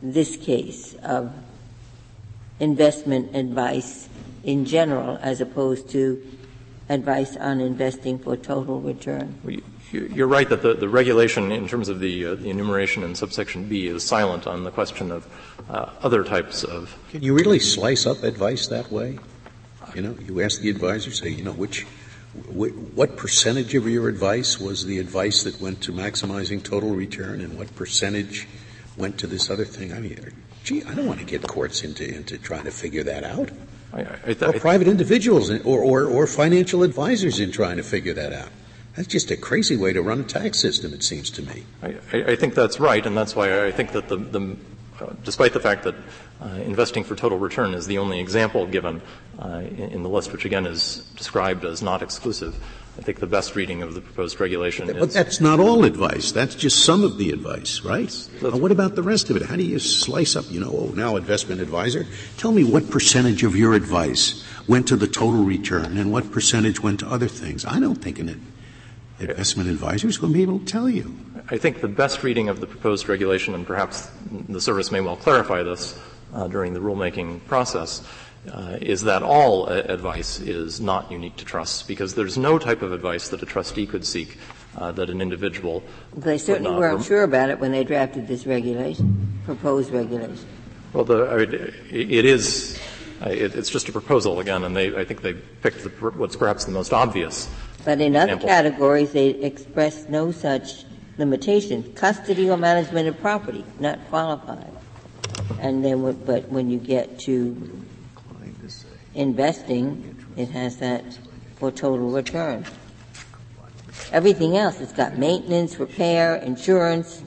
this case of investment advice in general as opposed to advice on investing for total return? You're right that the, the regulation in terms of the, uh, the enumeration in subsection B is silent on the question of uh, other types of. Can you really slice up advice that way? You know, you ask the advisor, say, you know, which, wh- what percentage of your advice was the advice that went to maximizing total return, and what percentage went to this other thing? I mean, gee, I don't want to get courts into into trying to figure that out. I, I, I th- or private individuals, in, or, or or financial advisors in trying to figure that out. That's just a crazy way to run a tax system, it seems to me. I, I think that's right, and that's why I think that the, the uh, despite the fact that uh, investing for total return is the only example given uh, in, in the list, which again is described as not exclusive, I think the best reading of the proposed regulation but is. But that's not all advice. That's just some of the advice, right? Now, what about the rest of it? How do you slice up, you know, oh, now investment advisor? Tell me what percentage of your advice went to the total return and what percentage went to other things. I don't think an investment advisor is going to be able to tell you. I think the best reading of the proposed regulation, and perhaps the service may well clarify this uh, during the rulemaking process, uh, is that all uh, advice is not unique to trusts, because there's no type of advice that a trustee could seek uh, that an individual They certainly weren't rem- sure about it when they drafted this regulation, proposed regulation. Well, the, I mean, it is uh, it, it's just a proposal again, and they I think they picked the, what's perhaps the most obvious. But in other example. categories, they express no such limitation. Custody or management of property, not qualified. And then, but when you get to investing, it has that for total return. Everything else, it's got maintenance, repair, insurance.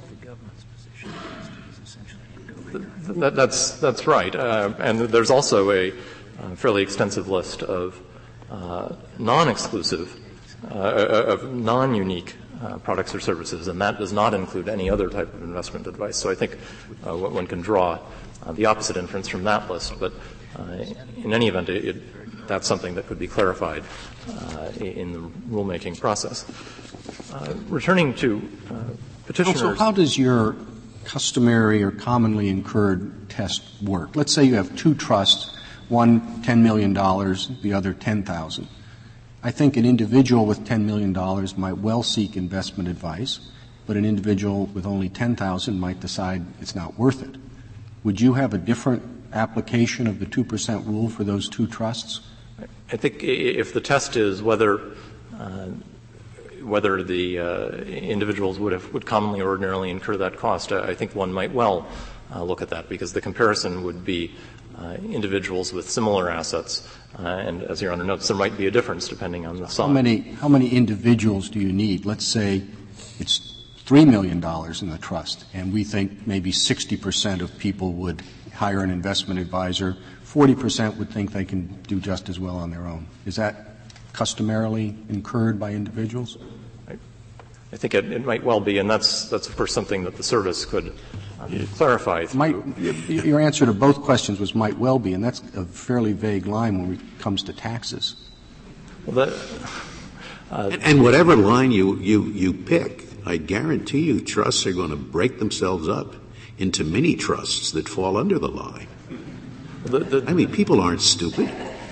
That, that's that's right, uh, and there's also a uh, fairly extensive list of uh, non-exclusive. Uh, of non-unique uh, products or services, and that does not include any other type of investment advice. So I think uh, one can draw uh, the opposite inference from that list, but uh, in any event, it, it, that's something that could be clarified uh, in the rulemaking process. Uh, returning to uh, petitioners. So how does your customary or commonly incurred test work? Let's say you have two trusts, one ten million dollars, the other ten thousand dollars. I think an individual with ten million dollars might well seek investment advice, but an individual with only ten thousand dollars might decide it's not worth it. Would you have a different application of the two percent rule for those two trusts? I think if the test is whether uh, whether the uh, individuals would have, would commonly or ordinarily incur that cost, I think one might well uh, look at that, because the comparison would be uh, individuals with similar assets. Uh, and as Your Honor notes, there might be a difference depending on the size. How many, how many individuals do you need? Let's say it's three million dollars in the trust, and we think maybe sixty percent of people would hire an investment advisor, forty percent would think they can do just as well on their own. Is that customarily incurred by individuals? I, I think it, it might well be, and that's, that's of course something that the service could clarify. Might, your answer to both questions was might well be, and that's a fairly vague line when it comes to taxes. Well, that, uh, and, and whatever line you, you, you pick, I guarantee you trusts are going to break themselves up into mini trusts that fall under the line. the, the, I mean, people aren't stupid.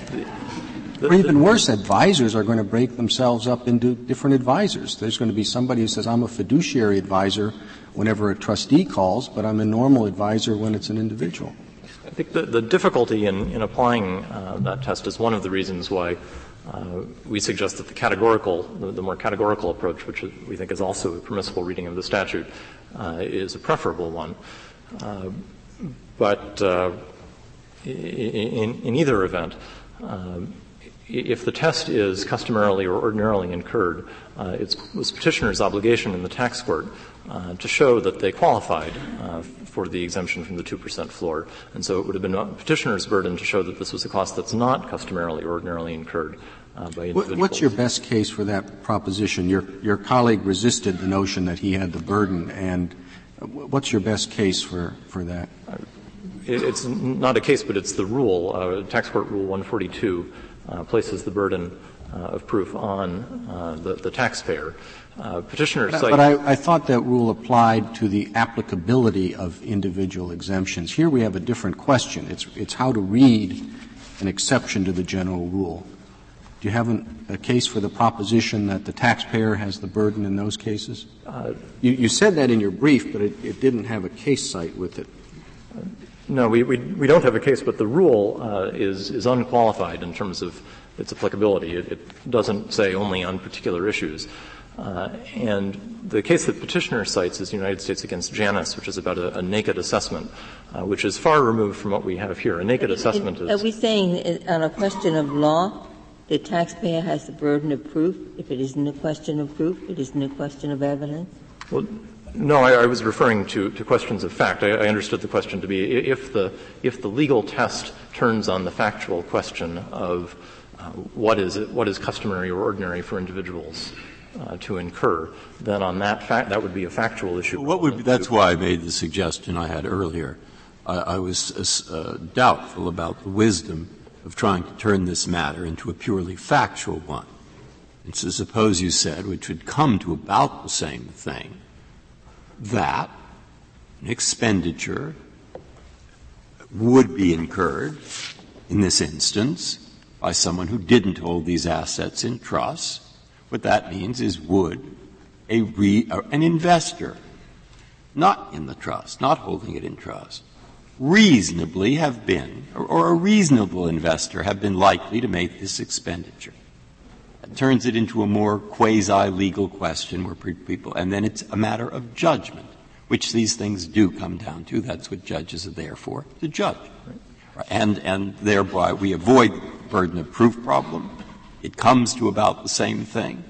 The, or even worse, advisors are going to break themselves up into different advisors. There's going to be somebody who says, I'm a fiduciary advisor whenever a trustee calls, but I'm a normal advisor when it's an individual. I think the, the difficulty in, in applying uh, that test is one of the reasons why uh, we suggest that the categorical, the, the more categorical approach, which we think is also a permissible reading of the statute, uh, is a preferable one. Uh, but uh, in, in either event, uh, if the test is customarily or ordinarily incurred, uh, it's, it was petitioner's obligation in the tax court uh, to show that they qualified uh, for the exemption from the two percent floor. And so it would have been a petitioner's burden to show that this was a cost that's not customarily or ordinarily incurred uh, by individuals. What's your best case for that proposition? Your, your colleague resisted the notion that he had the burden, and what's your best case for, for that? It's not a case, but it's the rule. Uh, tax court rule one forty-two uh, places the burden uh, of proof on uh, the, the taxpayer. Uh, petitioner but, cite, but I, I thought that rule applied to the applicability of individual exemptions. Here we have a different question. It's, it's how to read an exception to the general rule. Do you have an, a case for the proposition that the taxpayer has the burden in those cases? Uh, you, you said that in your brief, but it, it didn't have a case cite with it. Uh, no, we, we, we don't have a case, but the rule uh, is, is unqualified in terms of its applicability. It, it doesn't say only on particular issues. Uh, and the case that petitioner cites is United States against Janus, which is about a, a naked assessment, uh, which is far removed from what we have here. A naked assessment it, is. Are we saying on a question of law, the taxpayer has the burden of proof? If it isn't a question of proof, it isn't a question of evidence? Well, no, I, I was referring to, to questions of fact. I, I understood the question to be if the if the legal test turns on the factual question of uh, what is it, what is customary or ordinary for individuals Uh, to incur, then on that fact, that would be a factual issue. Well, what would be, that's why I made the suggestion I had earlier. I, I was uh, doubtful about the wisdom of trying to turn this matter into a purely factual one. And so suppose you said, which would come to about the same thing, that an expenditure would be incurred in this instance by someone who didn't hold these assets in trust. What that means is would a re, uh, an investor not in the trust, not holding it in trust, reasonably have been, or, or a reasonable investor have been likely to make this expenditure. That turns it into a more quasi-legal question where people, and then it's a matter of judgment, which these things do come down to. That's what judges are there for, to judge. Right. And, and thereby we avoid the burden of proof problem. It comes to about the same thing.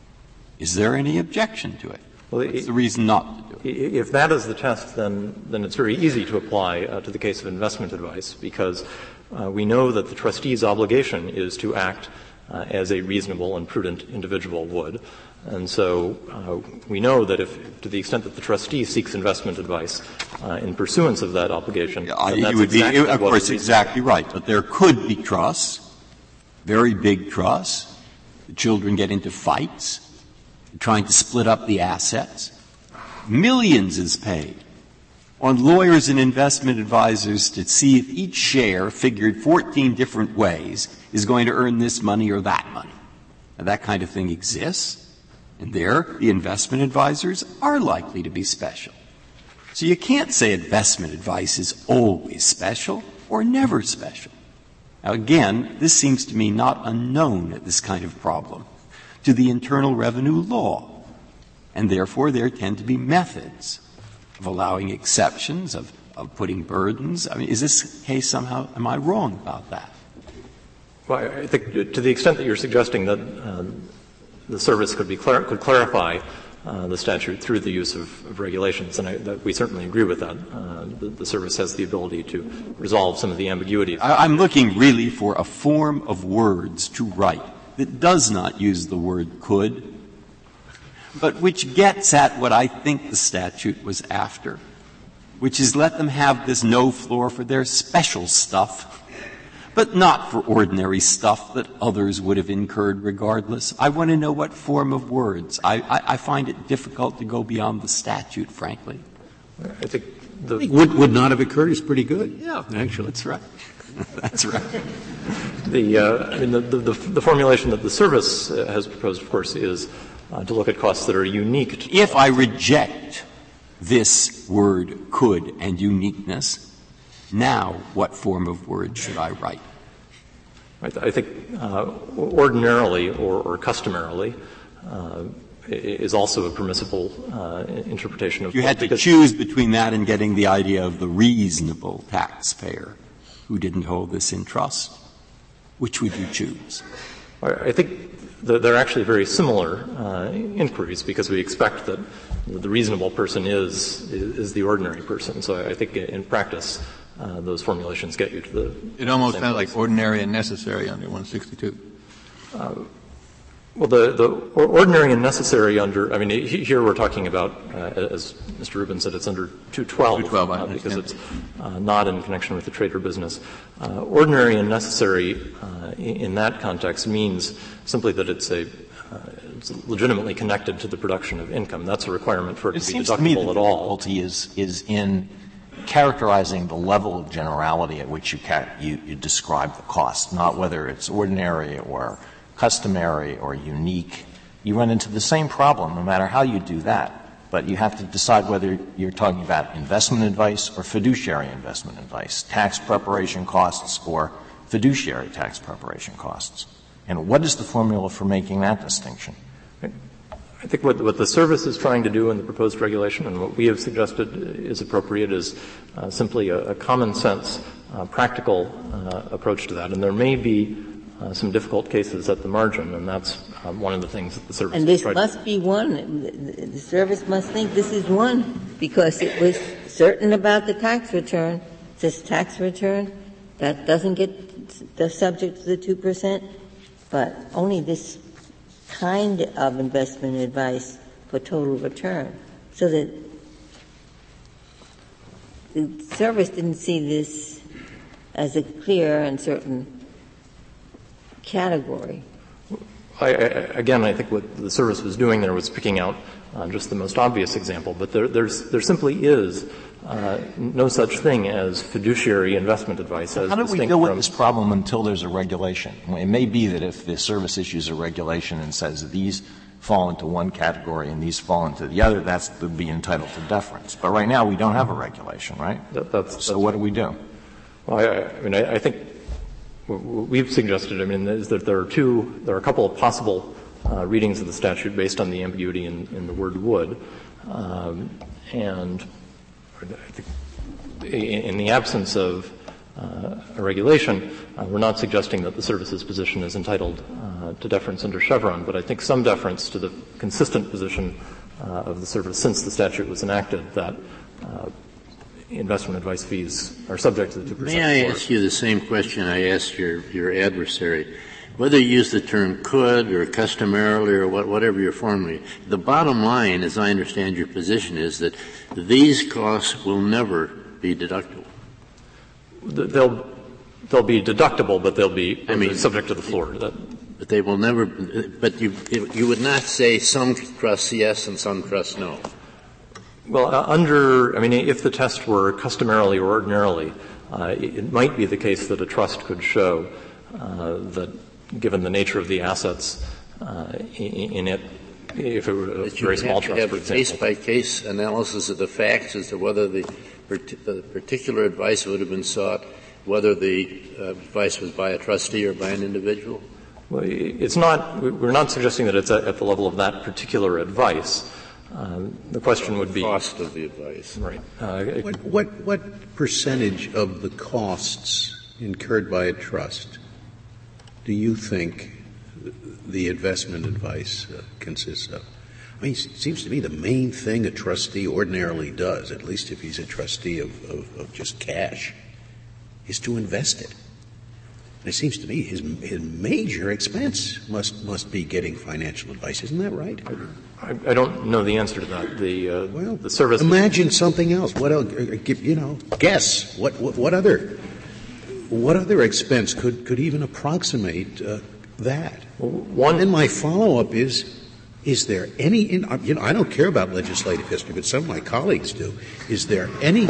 Is there any objection to it? Well, What's it, the reason not to do it? If that is the test, then, then it's very easy to apply uh, to the case of investment advice, because uh, we know that the trustee's obligation is to act uh, as a reasonable and prudent individual would. And so uh, we know that if, to the extent that the trustee seeks investment advice uh, in pursuance of that obligation, yeah, then that's you would exactly be, of what course, exactly right. But there could be trusts, very big trusts. The children get into fights, trying to split up the assets. Millions is paid on lawyers and investment advisors to see if each share, figured fourteen different ways, is going to earn this money or that money. Now, that kind of thing exists, and there the investment advisors are likely to be special. So you can't say investment advice is always special or never special. Now, again, this seems to me not unknown, this kind of problem, to the Internal Revenue Law. And therefore, there tend to be methods of allowing exceptions, of, of putting burdens. I mean, is this case somehow, am I wrong about that? Well, I think to the extent that you're suggesting that uh, the service could be clar- could clarify Uh, the statute through the use of, of regulations, and I, that we certainly agree with that. Uh, the, the service has the ability to resolve some of the ambiguities. I, I'm looking really for a form of words to write that does not use the word could, but which gets at what I think the statute was after, which is let them have this no floor for their special stuff, but not for ordinary stuff that others would have incurred regardless. I want to know what form of words. I, I, I find it difficult to go beyond the statute, frankly. I think the I think would, would not have occurred is pretty good. Yeah, actually. That's right. That's right. The, uh, I mean, the, the, the formulation that the service uh, has proposed, of course, is uh, to look at costs that are unique. To if I reject this word could and uniqueness, now, what form of word should I write? I, th- I think uh, ordinarily or, or customarily uh, is also a permissible uh, interpretation of. You had to choose between that and getting the idea of the reasonable taxpayer who didn't hold this in trust. Which would you choose? I, I think th- they're actually very similar uh, inquiries, because we expect that the reasonable person is is, is the ordinary person. So I, I think in practice. Uh, those formulations get you to the. It almost sounds like ordinary and necessary under one sixty-two. Uh, Well, the, the ordinary and necessary under, I mean, here we're talking about, uh, as Mister Rubin said, it's under two twelve, two twelve uh, because it's uh, not in connection with the trade or business. Uh, ordinary and necessary uh, in, in that context means simply that it's a uh, it's legitimately connected to the production of income. That's a requirement for it, it to be seems deductible to me the at all. difficulty is is in characterizing the level of generality at which you, ca- you, you describe the cost, not whether it's ordinary or customary or unique. You run into the same problem no matter how you do that, but you have to decide whether you're talking about investment advice or fiduciary investment advice, tax preparation costs or fiduciary tax preparation costs. And what is the formula for making that distinction? I think what, what the service is trying to do in the proposed regulation and what we have suggested is appropriate is uh, simply a, a common sense, uh, practical uh, approach to that. And there may be uh, some difficult cases at the margin, and that's um, one of the things that the service and this tried must to be one. The, the service must think this is one because it was certain about the tax return. This tax return that doesn't get the subject to the two percent, but only this kind of investment advice for total return, so that the service didn't see this as a clear and certain category. I, I, again, I think what the service was doing there was picking out uh, just the most obvious example, but there, there's, there simply is uh, no such thing as fiduciary investment advice. As How do we distinct deal with from this problem until there's a regulation? It may be that if the service issues a regulation and says that these fall into one category and these fall into the other, that's to be entitled to deference. But right now we don't have a regulation, right? That, that's, so that's what do we do? Well, I, I mean, I, I think what we've suggested, I mean, is that there are two, there are a couple of possible uh, readings of the statute based on the ambiguity in, in the word would. Um, and I think in, in the absence of uh, a regulation, uh, we're not suggesting that the service's position is entitled uh, to deference under Chevron, but I think some deference to the consistent position uh, of the service since the statute was enacted that uh, investment advice fees are subject to the two percent. May I ask you the same question I asked your, your adversary? Whether you use the term could or customarily or what, whatever your formula, the bottom line, as I understand your position, is that these costs will never be deductible. They'll, they'll be deductible, but they'll be, I mean, subject to the floor. That, but they will never, but you, you would not say some trusts yes and some trusts no. Well, uh, under, I mean, if the test were customarily or ordinarily, uh, it, it might be the case that a trust could show uh, that, given the nature of the assets uh, in, in it, if it were a that very small trust, have for a example. case-by-case analysis of the facts as to whether the, the particular advice would have been sought, whether the uh, advice was by a trustee or by an individual? Well, it's not. We're not suggesting that it's at, at the level of that particular advice. Um, the question would be the cost of the advice. Right. Uh, what, what, what percentage of the costs incurred by a trust do you think the investment advice uh, consists of? I mean, it seems to me the main thing a trustee ordinarily does, at least if he's a trustee of, of, of just cash, is to invest it. And it seems to me his, his major expense must must be getting financial advice. Isn't that right? I, I don't know the answer to that. The uh, well, the service. Imagine something else. What else? You know, guess what? What, what other? What other expense could could even approximate uh, that? Well, one. And my follow up is. Is there any, in, you know, I don't care about legislative history, but some of my colleagues do. Is there any,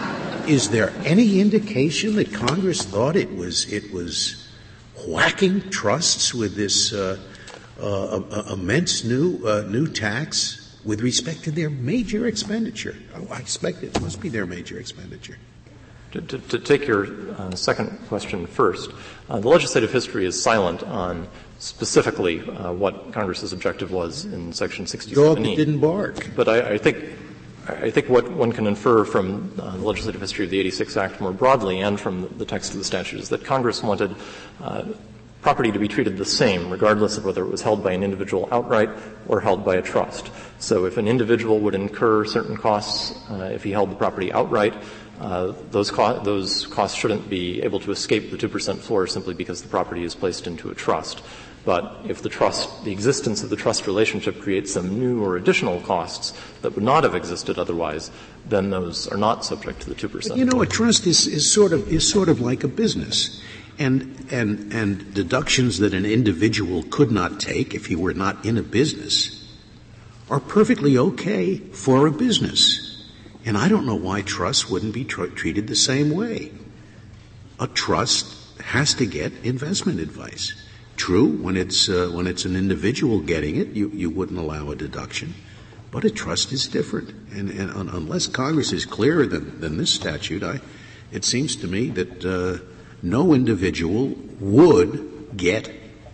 is there any indication that Congress thought it was, it was whacking trusts with this, uh, uh, uh, immense new, uh, new tax with respect to their major expenditure? Oh, I expect it must be their major expenditure. To, to, to take your uh, second question first, uh, the legislative history is silent on specifically uh, what Congress's objective was in Section sixty-seven E. Dog that didn't bark. But I, I think I think what one can infer from uh, the legislative history of the eighty-six Act more broadly and from the text of the statute is that Congress wanted uh, property to be treated the same, regardless of whether it was held by an individual outright or held by a trust. So if an individual would incur certain costs uh, if he held the property outright, Uh, those, co- those costs shouldn't be able to escape the two percent floor simply because the property is placed into a trust. But if the trust, the existence of the trust relationship creates some new or additional costs that would not have existed otherwise, then those are not subject to the two percent. But you know, a trust is, is sort of is sort of like a business. And, and, and deductions that an individual could not take if he were not in a business are perfectly okay for a business. And I don't know why trusts wouldn't be tr- treated the same way. A trust has to get investment advice. True, when it's, uh, when it's an individual getting it, you, you wouldn't allow a deduction. But a trust is different. And, and un- unless Congress is clearer than, than this statute, I, it seems to me that, uh, no individual would get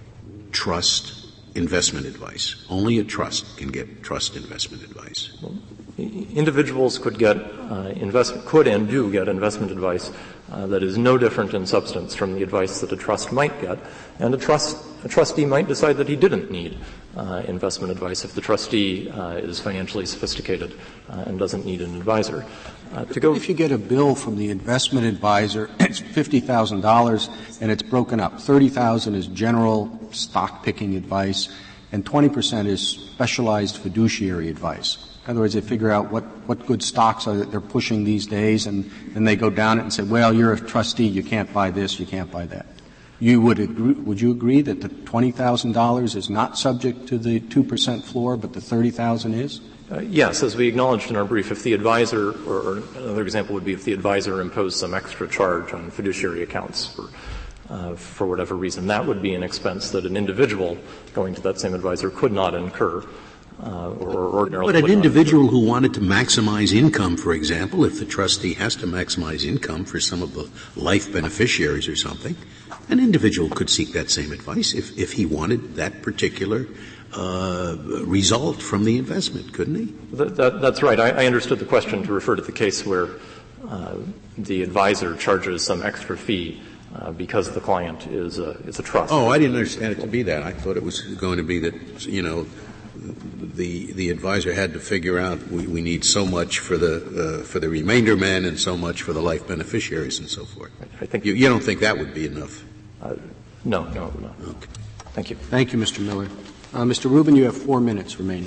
trust investment advice. Only a trust can get trust investment advice. Well, individuals could get uh, investment, could and do get investment advice uh, that is no different in substance from the advice that a trust might get, and a trust a trustee might decide that he didn't need uh, investment advice if the trustee uh, is financially sophisticated uh, and doesn't need an advisor. Uh, to go if you get a bill from the investment advisor, it's fifty thousand dollars and it's broken up. thirty thousand dollars is general stock picking advice and twenty percent is specialized fiduciary advice. In other words, they figure out what, what good stocks are that they're pushing these days, and then they go down it and say, well, you're a trustee, you can't buy this, you can't buy that. You would agree, would you agree that the twenty thousand dollars is not subject to the two percent floor, but the thirty thousand dollars is? Uh, yes, as we acknowledged in our brief, if the advisor, or, or another example would be if the advisor imposed some extra charge on fiduciary accounts for uh, for whatever reason, that would be an expense that an individual going to that same advisor could not incur. Uh, or ordinarily but an individual who wanted to maximize income, for example, if the trustee has to maximize income for some of the life beneficiaries or something, an individual could seek that same advice if, if he wanted that particular uh, result from the investment, couldn't he? That, that, that's right. I, I understood the question to refer to the case where uh, the advisor charges some extra fee uh, because the client is a, is a trust. Oh, I didn't understand it to be that. I thought it was going to be that, you know, the the advisor had to figure out we, we need so much for the uh, for the remainder men and so much for the life beneficiaries and so forth. I think you, you don't think that would be enough? Uh, no, no, no. Okay. Thank you. Thank you, Mister Miller. Uh, Mister Rubin, you have four minutes remaining.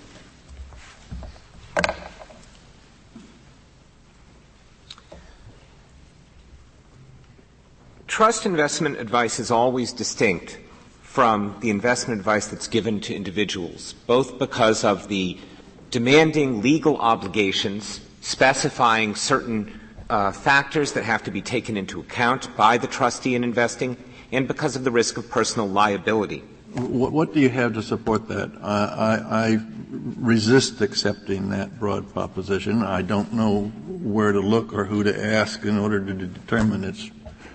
Trust investment advice is always distinct from the investment advice that's given to individuals, both because of the demanding legal obligations specifying certain uh, factors that have to be taken into account by the trustee in investing, and because of the risk of personal liability. What, what do you have to support that? I, I, I resist accepting that broad proposition. I don't know where to look or who to ask in order to determine its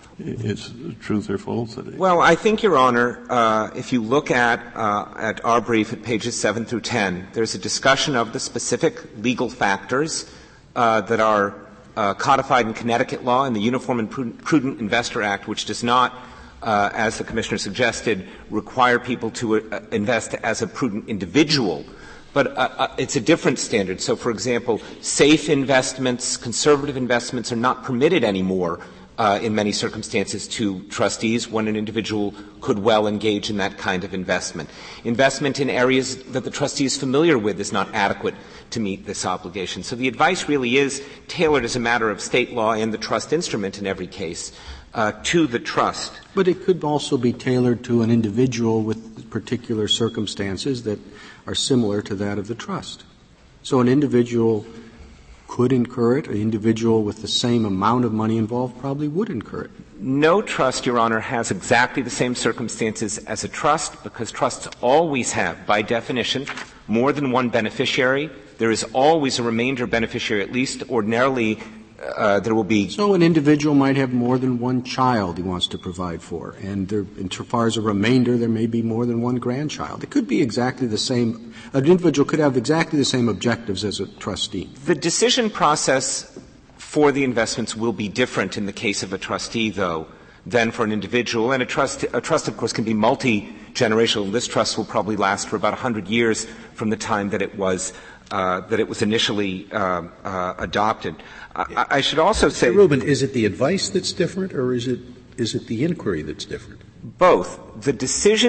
It's truth or falsity. Well, I think, Your Honor, uh, if you look at uh, at our brief at pages seven through ten, there's a discussion of the specific legal factors uh, that are uh, codified in Connecticut law in the Uniform and Prudent Investor Act, which does not, uh, as the Commissioner suggested, require people to uh, invest as a prudent individual. But uh, uh, it's a different standard. So, for example, safe investments, conservative investments are not permitted anymore Uh, in many circumstances to trustees when an individual could well engage in that kind of investment. Investment in areas that the trustee is familiar with is not adequate to meet this obligation. So the advice really is tailored as a matter of state law and the trust instrument in every case uh, to the trust. But it could also be tailored to an individual with particular circumstances that are similar to that of the trust. So an individual could incur it. An individual with the same amount of money involved probably would incur it. No trust, Your Honor, has exactly the same circumstances as a trust because trusts always have, by definition, more than one beneficiary. There is always a remainder beneficiary, at least ordinarily uh, there will be. So an individual might have more than one child he wants to provide for, and there, insofar as a remainder, there may be more than one grandchild. It could be exactly the same. An individual could have exactly the same objectives as a trustee. The decision process for the investments will be different in the case of a trustee, though, than for an individual. And a trust, a trust, of course, can be multi-generational. This trust will probably last for about one hundred years from the time that it was uh, that it was initially uh, uh, adopted. I, I should also say, Mister Rubin, is it the advice that's different, or is it is it the inquiry that's different? Both. The decision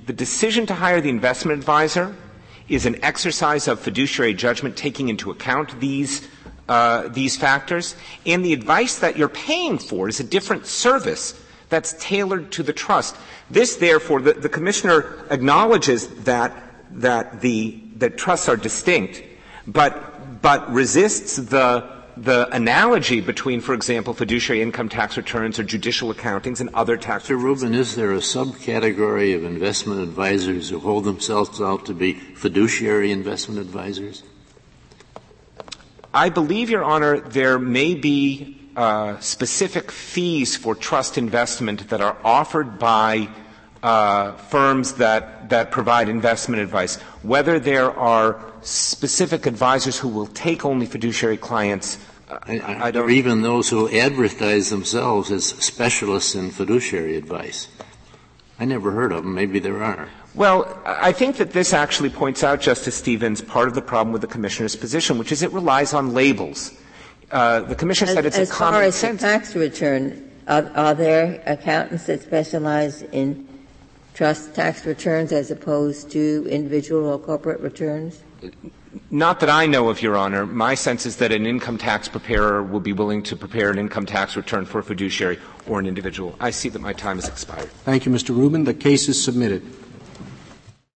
the decision to hire the investment advisor is an exercise of fiduciary judgment taking into account these uh, these factors, and the advice that you're paying for is a different service that's tailored to the trust. This, therefore, the, the Commissioner acknowledges that that the that trusts are distinct, but but resists the the analogy between, for example, fiduciary income tax returns or judicial accountings and other tax Mister Rubin, is there a subcategory of investment advisors who hold themselves out to be fiduciary investment advisors? I believe, Your Honor, there may be uh, specific fees for trust investment that are offered by uh, firms that, that provide investment advice. Whether there are specific advisors who will take only fiduciary clients, uh, I, I, I don't. Or even those who advertise themselves as specialists in fiduciary advice. I never heard of them. Maybe there are. Well, I think that this actually points out, Justice Stevens, part of the problem with the Commissioner's position, which is it relies on labels. Uh, the Commissioner as, said it's as a common far as sense. the tax return, are, are there accountants that specialize in trust tax returns as opposed to individual or corporate returns? Not that I know of, Your Honor. My sense is that an income tax preparer will be willing to prepare an income tax return for a fiduciary or an individual. I see that my time has expired. Thank you, Mister Rubin. The case is submitted.